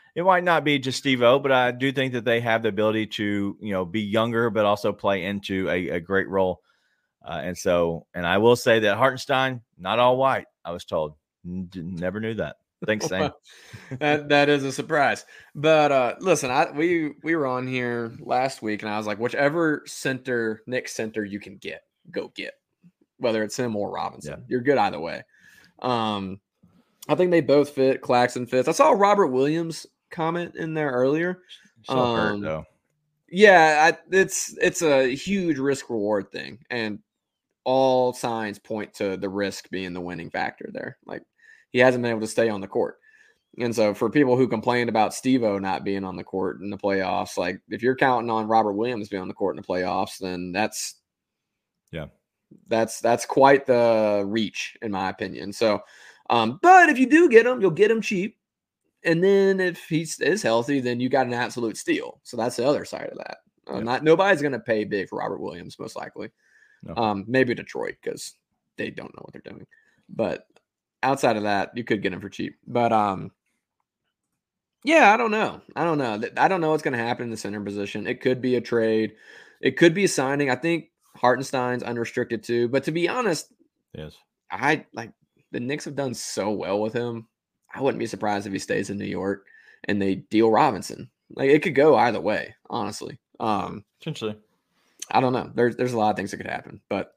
it might not be just Steve-O, but I do think that they have the ability to, you know, be younger, but also play into a, a great role. Uh, and so, and I will say that Hartenstein, not all white, I was told. N- never knew that. Thanks, Sam. that that is a surprise. But uh, listen, I we we were on here last week, and I was like, whichever center, Nick center you can get, go get. Whether it's him or Robinson, yeah. You're good either way. Um, I think they both fit. Claxton fits. I saw Robert Williams comment in there earlier. So um, hurt though. Yeah, I, it's it's a huge risk reward thing, and all signs point to the risk being the winning factor there. Like, he hasn't been able to stay on the court. And so for people who complained about Steve-O not being on the court in the playoffs, like, if you're counting on Robert Williams being on the court in the playoffs, then that's yeah, that's that's quite the reach, in my opinion. So, um, but if you do get him, you'll get him cheap. And then if he is healthy, then you got an absolute steal. So that's the other side of that. Uh, yeah. Not nobody's going to pay big for Robert Williams, most likely. No. Um, maybe Detroit, because they don't know what they're doing. But outside of that, you could get him for cheap. But um, yeah, I don't know. I don't know. I don't know what's going to happen in the center position. It could be a trade. It could be a signing. I think Hartenstein's unrestricted too. But to be honest, yes, I like the Knicks have done so well with him. I wouldn't be surprised if he stays in New York and they deal Robinson. Like, it could go either way, honestly. Um, Potentially. I don't know. There's there's a lot of things that could happen, but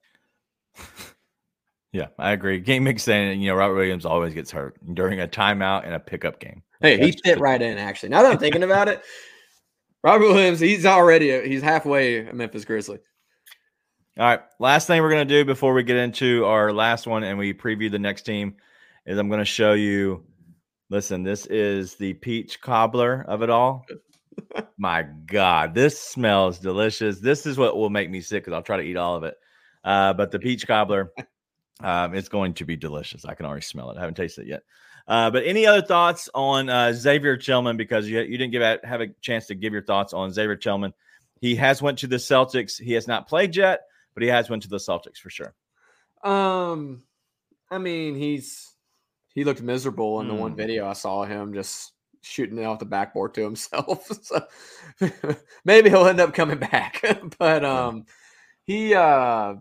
yeah, I agree. Game Mix saying, you know, Robert Williams always gets hurt during a timeout and a pickup game. Hey, he fit right in, actually. Now that I'm thinking about it, Robert Williams, he's already a, he's halfway a Memphis Grizzly. All right, last thing we're gonna do before we get into our last one and we preview the next team is I'm gonna show you. Listen, this is the peach cobbler of it all. My God, this smells delicious. This is what will make me sick because I'll try to eat all of it. Uh, but the peach cobbler, um, it's going to be delicious. I can already smell it. I haven't tasted it yet. Uh, but any other thoughts on uh, Xavier Tillman? Because you, you didn't give out, have a chance to give your thoughts on Xavier Tillman. He has went to the Celtics. He has not played yet, but he has went to the Celtics for sure. Um, I mean, he's he looked miserable in the mm. one video I saw him just shooting it off the backboard to himself. So maybe he'll end up coming back. But um, he uh,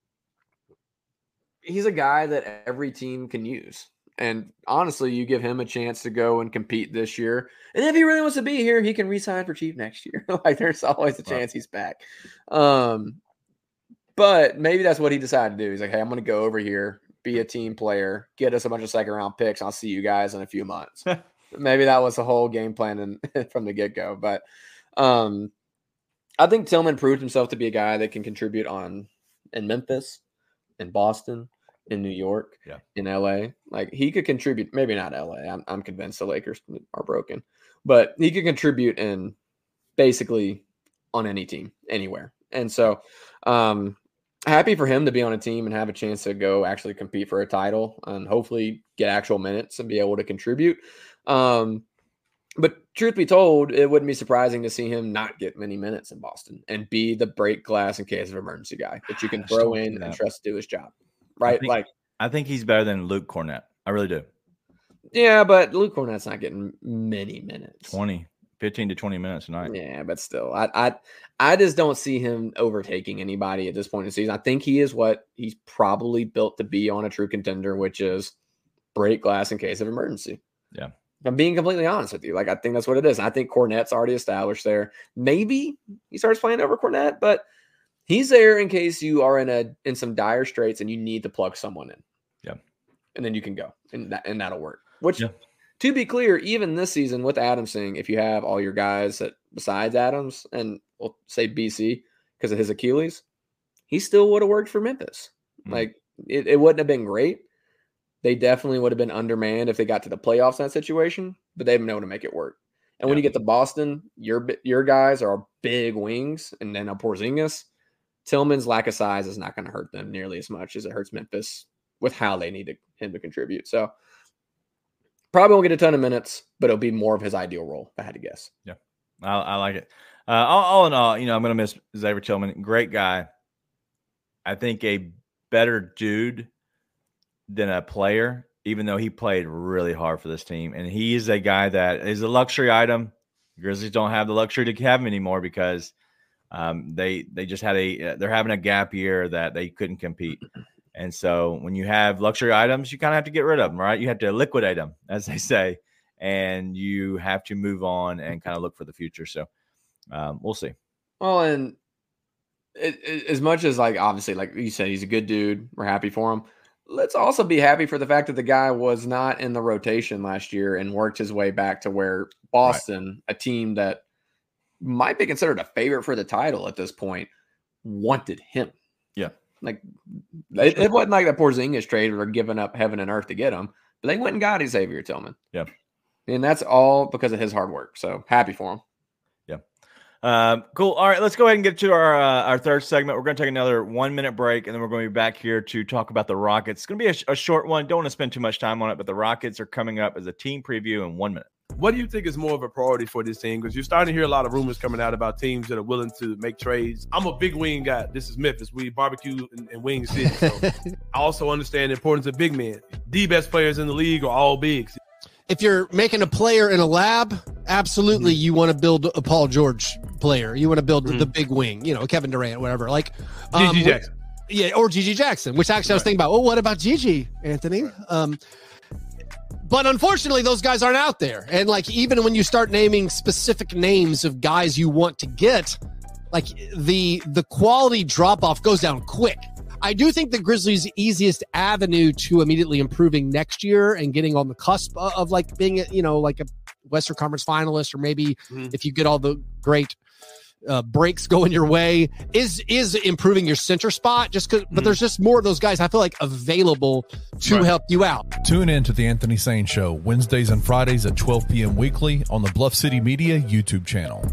he's a guy that every team can use. And honestly, you give him a chance to go and compete this year. And if he really wants to be here, he can re-sign for cheap next year. Like, there's always a chance he's back. Um, but maybe that's what he decided to do. He's like, hey, I'm going to go over here, be a team player, get us a bunch of second round picks. I'll see you guys in a few months. Maybe that was the whole game plan in, from the get-go. But um, I think Tillman proved himself to be a guy that can contribute on in Memphis, in Boston, in New York, yeah. in L A. Like, he could contribute, maybe not L A. I'm, I'm convinced the Lakers are broken. But he could contribute in basically on any team, anywhere. And so um, happy for him to be on a team and have a chance to go actually compete for a title and hopefully get actual minutes and be able to contribute. Um, but truth be told, it wouldn't be surprising to see him not get many minutes in Boston and be the break glass in case of emergency guy that you can throw in and trust to do his job. Right? I think, like, I think he's better than Luke Cornett. I really do. Yeah, but Luke Cornett's not getting many minutes. twenty, fifteen to twenty minutes a night. Yeah, but still, I, I, I just don't see him overtaking anybody at this point in the season. I think he is what he's probably built to be on a true contender, which is break glass in case of emergency. Yeah. I'm being completely honest with you. Like, I think that's what it is. I think Cornett's already established there. Maybe he starts playing over Cornett, but he's there in case you are in a in some dire straits and you need to plug someone in. Yeah. And then you can go, and that and that'll work. Which, yeah. to be clear, even this season with Adams saying, if you have all your guys that besides Adams and we'll say B C because of his Achilles, he still would have worked for Memphis. Mm-hmm. Like, it, it wouldn't have been great. They definitely would have been undermanned if they got to the playoffs in that situation, but they've been able to make it work. And when yeah. you get to Boston, your your guys are big wings, and then a Porzingis. Tillman's lack of size is not going to hurt them nearly as much as it hurts Memphis with how they need to, him to contribute. So probably won't get a ton of minutes, but it'll be more of his ideal role, if I had to guess. Yeah, I, I like it. Uh, all, all in all, you know, I'm going to miss Xavier Tillman. Great guy. I think a better dude than a player even though he played really hard for this team. And he is a guy that is a luxury item. Grizzlies don't have the luxury to have him anymore because um, they they just had a they're having a gap year that they couldn't compete. And so when you have luxury items, you kind of have to get rid of them, right? You have to liquidate them, as they say, and you have to move on and kind of look for the future. So um, we'll see. Well, and it, it, as much as like obviously, like you said, he's a good dude. We're happy for him. Let's also be happy for the fact that the guy was not in the rotation last year and worked his way back to where Boston, right. a team that might be considered a favorite for the title at this point, wanted him. Yeah. Like it, it wasn't like the Porzingis trade or giving up heaven and earth to get him, but they went and got Xavier Tillman. Yeah. And that's all because of his hard work. So happy for him. Yeah. Um, cool. All right, let's go ahead and get to our uh, our third segment. We're going to take another one minute break, and then we're going to be back here to talk about the Rockets. It's going to be a, sh- a short one. Don't want to spend too much time on it, but the Rockets are coming up as a team preview in one minute. What do you think is more of a priority for this team? Because you're starting to hear a lot of rumors coming out about teams that are willing to make trades. I'm a big wing guy. This is Memphis. We barbecue in, in Wing City. So I also understand the importance of big men. The best players in the league are all bigs. If you're making a player in a lab, absolutely mm-hmm. you want to build a Paul George player. You want to build mm-hmm. the big wing, you know, Kevin Durant, whatever. Like um, Gigi Jackson. Yeah, or Gigi Jackson, which actually right. I was thinking about, well, what about Gigi, Anthony? Right. Um But unfortunately, those guys aren't out there. And like, even when you start naming specific names of guys you want to get, like the the quality drop off goes down quick. I do think the Grizzlies' easiest avenue to immediately improving next year and getting on the cusp of, of like being, a, you know, like a Western Conference finalist, or maybe mm-hmm. if you get all the great uh, breaks going your way, is is improving your center spot. Just because, mm-hmm. but there's just more of those guys I feel like available to right. help you out. Tune in to the Anthony Sane Show Wednesdays and Fridays at twelve p.m. weekly on the Bluff City Media YouTube channel.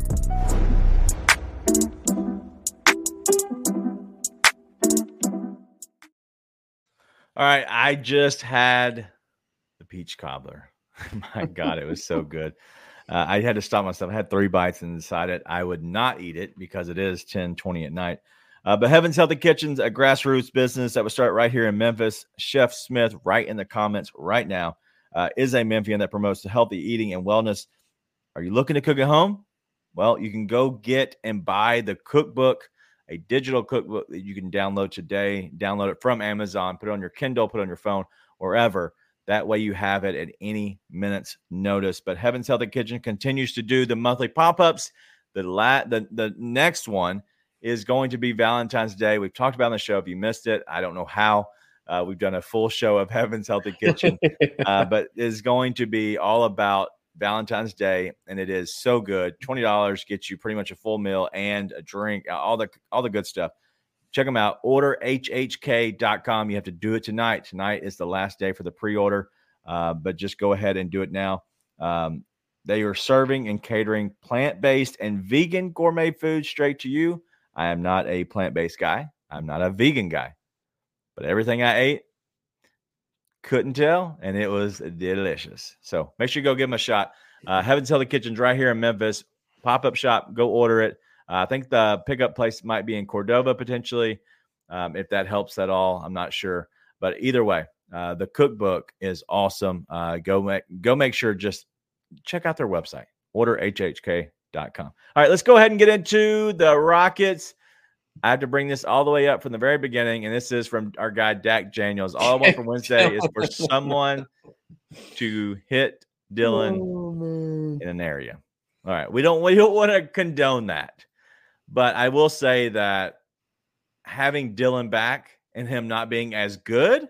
All right, I just had the peach cobbler. My God, it was so good. Uh, I had to stop myself. I had three bites and decided I would not eat it because it is ten twenty at night. Uh, but Heaven's Healthy Kitchen's a grassroots business that would start right here in Memphis. Chef Smith, right in the comments right now, uh, is a Memphian that promotes healthy eating and wellness. Are you looking to cook at home? Well, you can go get and buy the cookbook, a digital cookbook that you can download today. Download it from Amazon, put it on your Kindle, put it on your phone, wherever. That way you have it at any minute's notice. But Heaven's Healthy Kitchen continues to do the monthly pop-ups. The, la- the, the next one is going to be Valentine's Day. We've talked about it on the show. If you missed it, I don't know how. Uh, we've done a full show of Heaven's Healthy Kitchen. uh, but it's going to be all about Valentine's Day, and it is so good. twenty dollars gets you pretty much a full meal and a drink, all the all the good stuff. Check them out. order H H K dot com. You have to do it tonight. Tonight is the last day for the pre-order, uh, but just go ahead and do it now. Um, they are serving and catering plant-based and vegan gourmet food straight to you. I am not a plant-based guy. I'm not a vegan guy. But everything I ate, couldn't tell, and it was delicious. So make sure you go give them a shot. Uh, Heaven's Healthy Kitchen's right here in Memphis. Pop-up shop. Go order it. Uh, I think the pickup place might be in Cordova potentially, um, if that helps at all. I'm not sure. But either way, uh, the cookbook is awesome. Uh, go, make, go make sure just check out their website, order H H K dot com. All right, let's go ahead and get into the Rockets. I have to bring this all the way up from the very beginning, and this is from our guy, Dak Daniels. All I want for Wednesday is for someone to hit Dylan oh, in an area. All right, we don't, we don't want to condone that. But I will say that having Dylan back and him not being as good,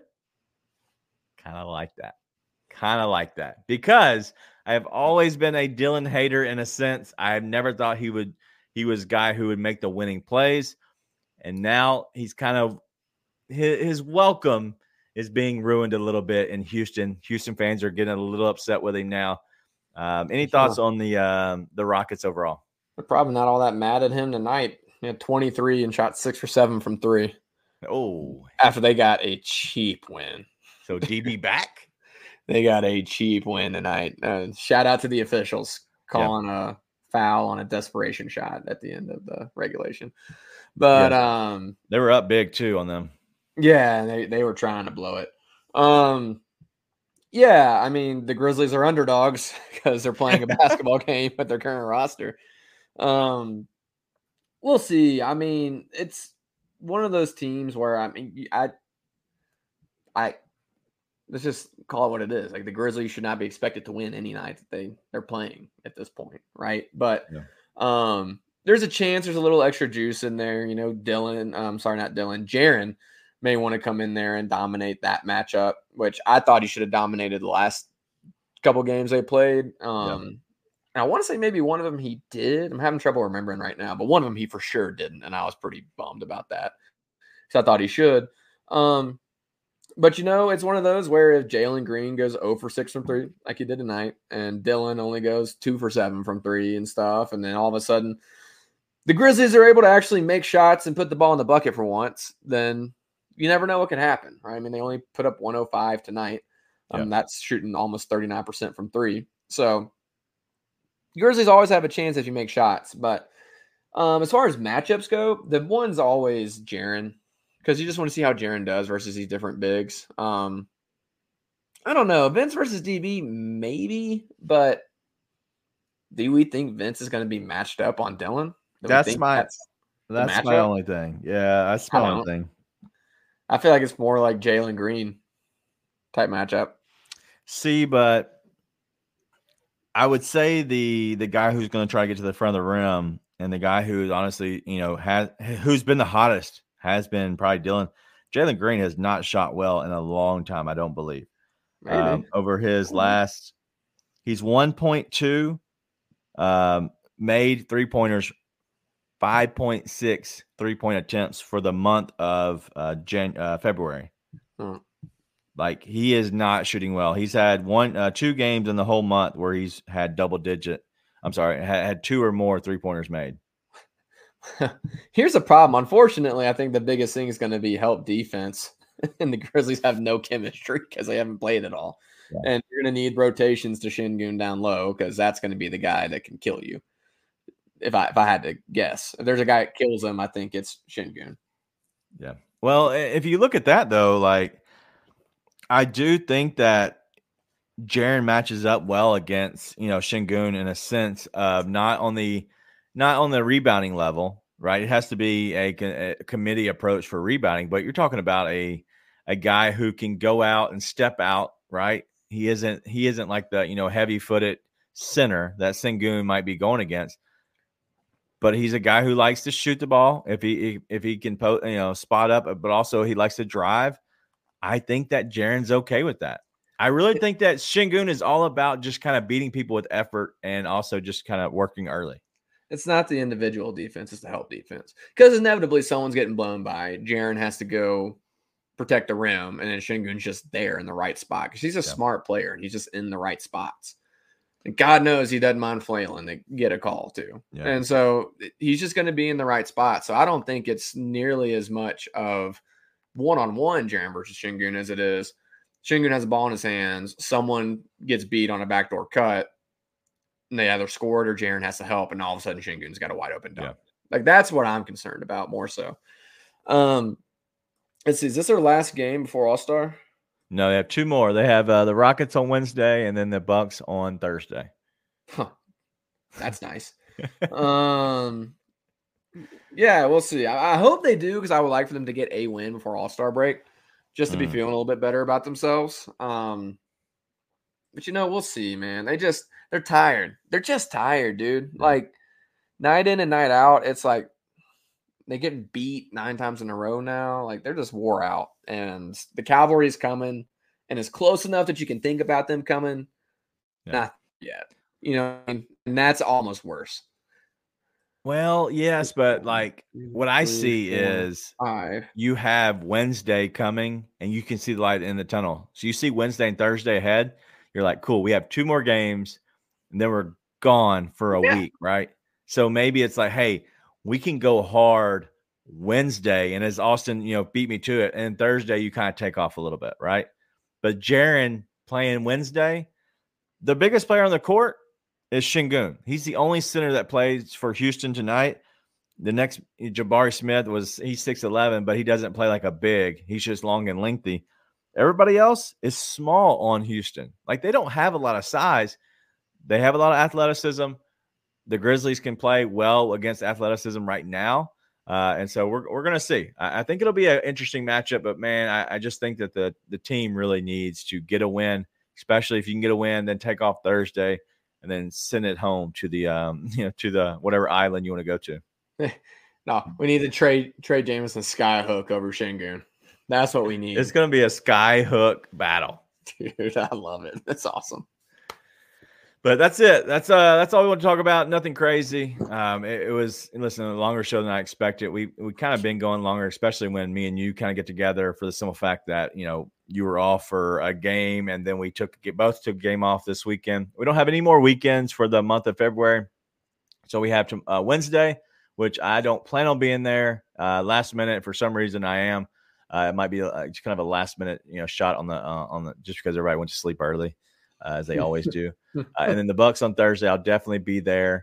kind of like that. Kind of like that. Because I have always been a Dylan hater in a sense. I've never thought he would he was a guy who would make the winning plays. And now he's kind of his, his welcome is being ruined a little bit in Houston. Houston fans are getting a little upset with him now. Um, any thoughts sure. on the um, the Rockets overall? They're probably not all that mad at him tonight. He had twenty-three and shot six for seven from three. Oh, after they got a cheap win. So D B back? They got a cheap win tonight. Uh, shout out to the officials calling yeah. a foul on a desperation shot at the end of the regulation. But yeah. um, they were up big too on them. Yeah, they, they were trying to blow it. Um, Yeah, I mean, the Grizzlies are underdogs because they're playing a basketball game with their current roster. Um, we'll see. I mean, it's one of those teams where I mean, I, I, let's just call it what it is. Like the Grizzlies should not be expected to win any night that they they're playing at this point, right? But, Yeah. um, there's a chance there's a little extra juice in there. You know, Dylan. I'm um, sorry, not Dylan. Jaren may want to come in there and dominate that matchup, which I thought he should have dominated the last couple games they played. Um, Yeah. And I want to say maybe one of them he did. I'm having trouble remembering right now, but one of them he for sure didn't, and I was pretty bummed about that because I thought he should. Um, but you know, it's one of those where if Jalen Green goes zero for six from three, like he did tonight, and Dylan only goes two for seven from three and stuff, and then all of a sudden the Grizzlies are able to actually make shots and put the ball in the bucket for once, then you never know what can happen, right? I mean, they only put up one oh five tonight. Um, Yeah. That's shooting almost thirty-nine percent from three. So Grizzlies always have a chance if you make shots. But um, as far as matchups go, the one's always Jaren because you just want to see how Jaren does versus these different bigs. Um, I don't know. Vince versus D B, maybe. But do we think Vince is going to be matched up on Dylan? Do we That's think my that's the that's my matchup? only thing. Yeah, that's my I only don't- thing. I feel like it's more like Jalen Green type matchup. See, but I would say the the guy who's going to try to get to the front of the rim and the guy who's honestly, you know, has who's been the hottest has been probably Dylan. Jalen Green has not shot well in a long time, I don't believe. Maybe. Um, over his last, he's one point two um, made three pointers, five point six three point attempts for the month of uh, Jan- uh, February. Hmm. Like he is not shooting well. He's had one, uh, two games in the whole month where he's had double digit. I'm sorry, had, had two or more three pointers made. Here's a problem. Unfortunately, I think the biggest thing is going to be help defense. And the Grizzlies have no chemistry because they haven't played at all. Yeah. And you're going to need rotations to Şengün down low because that's going to be the guy that can kill you. If I if I had to guess, if there's a guy that kills him, I think it's Şengün. Yeah. Well, if you look at that though, like I do think that Jaren matches up well against, you know, Şengün in a sense of not on the not on the rebounding level, right? It has to be a, a committee approach for rebounding, but you're talking about a a guy who can go out and step out, right? He isn't he isn't like the, you know, heavy-footed center that Şengün might be going against. But he's a guy who likes to shoot the ball if he if he can po- you know spot up, but also he likes to drive. I think that Jaren's okay with that. I really think that Şengün is all about just kind of beating people with effort and also just kind of working early. It's not the individual defense; it's the help defense. Because inevitably, someone's getting blown by. Jaren has to go protect the rim, and then Şengün's just there in the right spot because he's a Yeah. smart player and he's just in the right spots. And God knows he doesn't mind flailing to get a call too. Yeah. And so he's just going to be in the right spot. So I don't think it's nearly as much of one-on-one Jaren versus Şengün as it is. Şengün has a ball in his hands. Someone gets beat on a backdoor cut, and they either scored or Jaren has to help, and all of a sudden Şengün's got a wide open dunk. Like that's what I'm concerned about more so. Um, let's see. Is this our last game before All-Star? No, they have two more. They have uh, the Rockets on Wednesday and then the Bucks on Thursday. Huh. That's nice. um, yeah, we'll see. I, I hope they do because I would like for them to get a win before All-Star break, just to be Mm. feeling a little bit better about themselves. Um, but you know, we'll see, man. They just they're tired. They're just tired, dude. Like night in and night out, it's like they get beat nine times in a row now. Like they're just wore out, and the cavalry's coming, and it's close enough that you can think about them coming. Yeah. Not yet, you know, and that's almost worse. Well, yes, but like what I Three, see four, is five. you have Wednesday coming and you can see the light in the tunnel. So you see Wednesday and Thursday ahead. You're like, cool, we have two more games and then we're gone for a Yeah. week, right? So maybe it's like, hey, we can go hard Wednesday. And as Austin, you know, beat me to it. And Thursday, you kind of take off a little bit, right? But Jaren playing Wednesday, the biggest player on the court is Şengün. He's the only center that plays for Houston tonight. The next, Jabari Smith was, he's six eleven, but he doesn't play like a big. He's just long and lengthy. Everybody else is small on Houston. Like, they don't have a lot of size. They have a lot of athleticism. The Grizzlies can play well against athleticism right now. Uh, and so we're we're going to see. I, I think it'll be an interesting matchup. But, man, I, I just think that the, the team really needs to get a win, especially if you can get a win, then take off Thursday and then send it home to the um, you know to the whatever island you want to go to. No, we need to trade trade Jameson Skyhook over Şengün. That's what we need. It's going to be a sky hook battle. Dude, I love it. That's awesome. But that's it. That's uh that's all we want to talk about. Nothing crazy. Um, it, it was listen, a longer show than I expected. We we kind of been going longer, especially when me and you kind of get together for the simple fact that you know you were off for a game, and then we took both took a game off this weekend. We don't have any more weekends for the month of February, so we have to, uh, Wednesday, which I don't plan on being there. Uh, last minute for some reason I am. Uh, it might be a, just kind of a last minute you know shot on the uh, on the just because everybody went to sleep early. Uh, as they always do. Uh, and then the Bucks on Thursday, I'll definitely be there.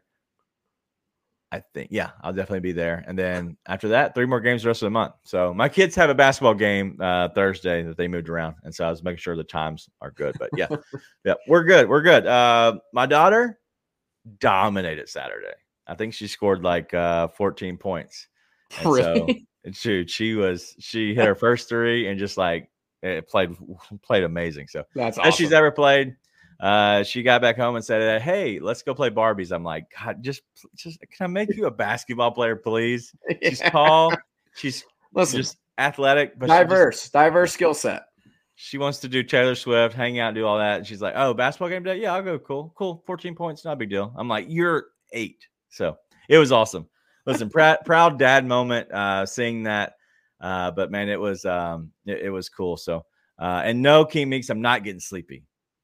I think, yeah, I'll definitely be there. And then after that, three more games the rest of the month. So my kids have a basketball game uh, Thursday that they moved around. And so I was making sure the times are good. But yeah, yeah, we're good. We're good. Uh, my daughter dominated Saturday. I think she scored like uh, fourteen points. And Really? So, shoot, she was, she hit her first three and just like, it played, played amazing. So That's best awesome. she's ever played. Uh, she got back home and said, "Hey, let's go play Barbies." I'm like, God, just, just can I make you a basketball player, please? She's Yeah. tall, she's Listen, just athletic, but she, diverse, just, diverse skill set. she wants to do Taylor Swift, hang out, and do all that. And she's like, "Oh, basketball game day? Yeah, I'll go. Cool, cool. fourteen points, not a big deal." I'm like, "You're eight," so it was awesome. Listen, proud, proud dad moment, uh, seeing that. Uh, but man, it was, um, it, it was cool. So, uh, and no, King Meeks, I'm not getting sleepy.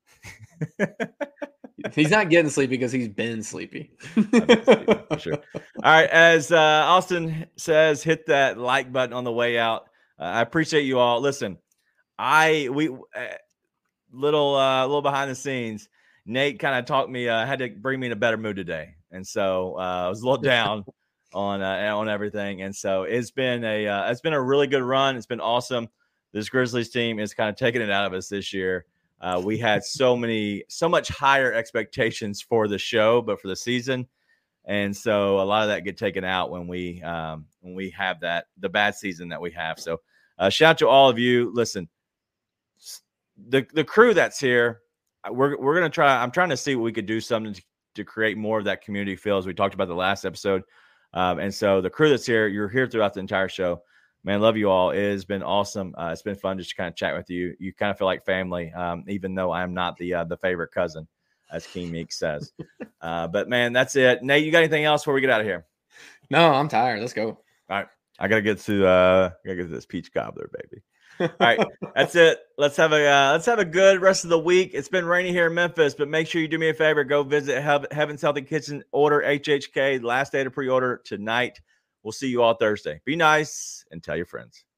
He's not getting sleepy because he's been sleepy. For sure. All right. As uh, Austin says, hit that like button on the way out. Uh, I appreciate you all. Listen, I we uh, little uh, little behind the scenes. Nate kind of talked me. Uh, had to bring me in a better mood today, and so uh, I was a little down on uh, on everything. And so it's been a uh, it's been a really good run. It's been awesome. This Grizzlies team is kind of taking it out of us this year. Uh, we had so many, so much higher expectations for the show, but for the season, and so a lot of that get taken out when we um, when we have that the bad season that we have. So, uh, shout out to all of you. Listen, the the crew that's here, we're we're gonna try. I'm trying to see what we could do something to, to create more of that community feel, as we talked about the last episode. Um, and so the crew that's here, you're here throughout the entire show. Man, love you all. It has been awesome. Uh, it's been fun just to kind of chat with you. You kind of feel like family, um, even though I'm not the uh, the favorite cousin, as King Meek says. Uh, but, man, that's it. Nate, you got anything else before we get out of here? No, I'm tired. Let's go. All right. I got to get to uh, I gotta get to this peach cobbler, baby. All right. That's it. Let's have a uh, let's have a good rest of the week. It's been rainy here in Memphis, but make sure you do me a favor. Go visit Heaven's Healthy Kitchen. Order H H K. Last day to pre-order tonight. We'll see you all Thursday. Be nice and tell your friends.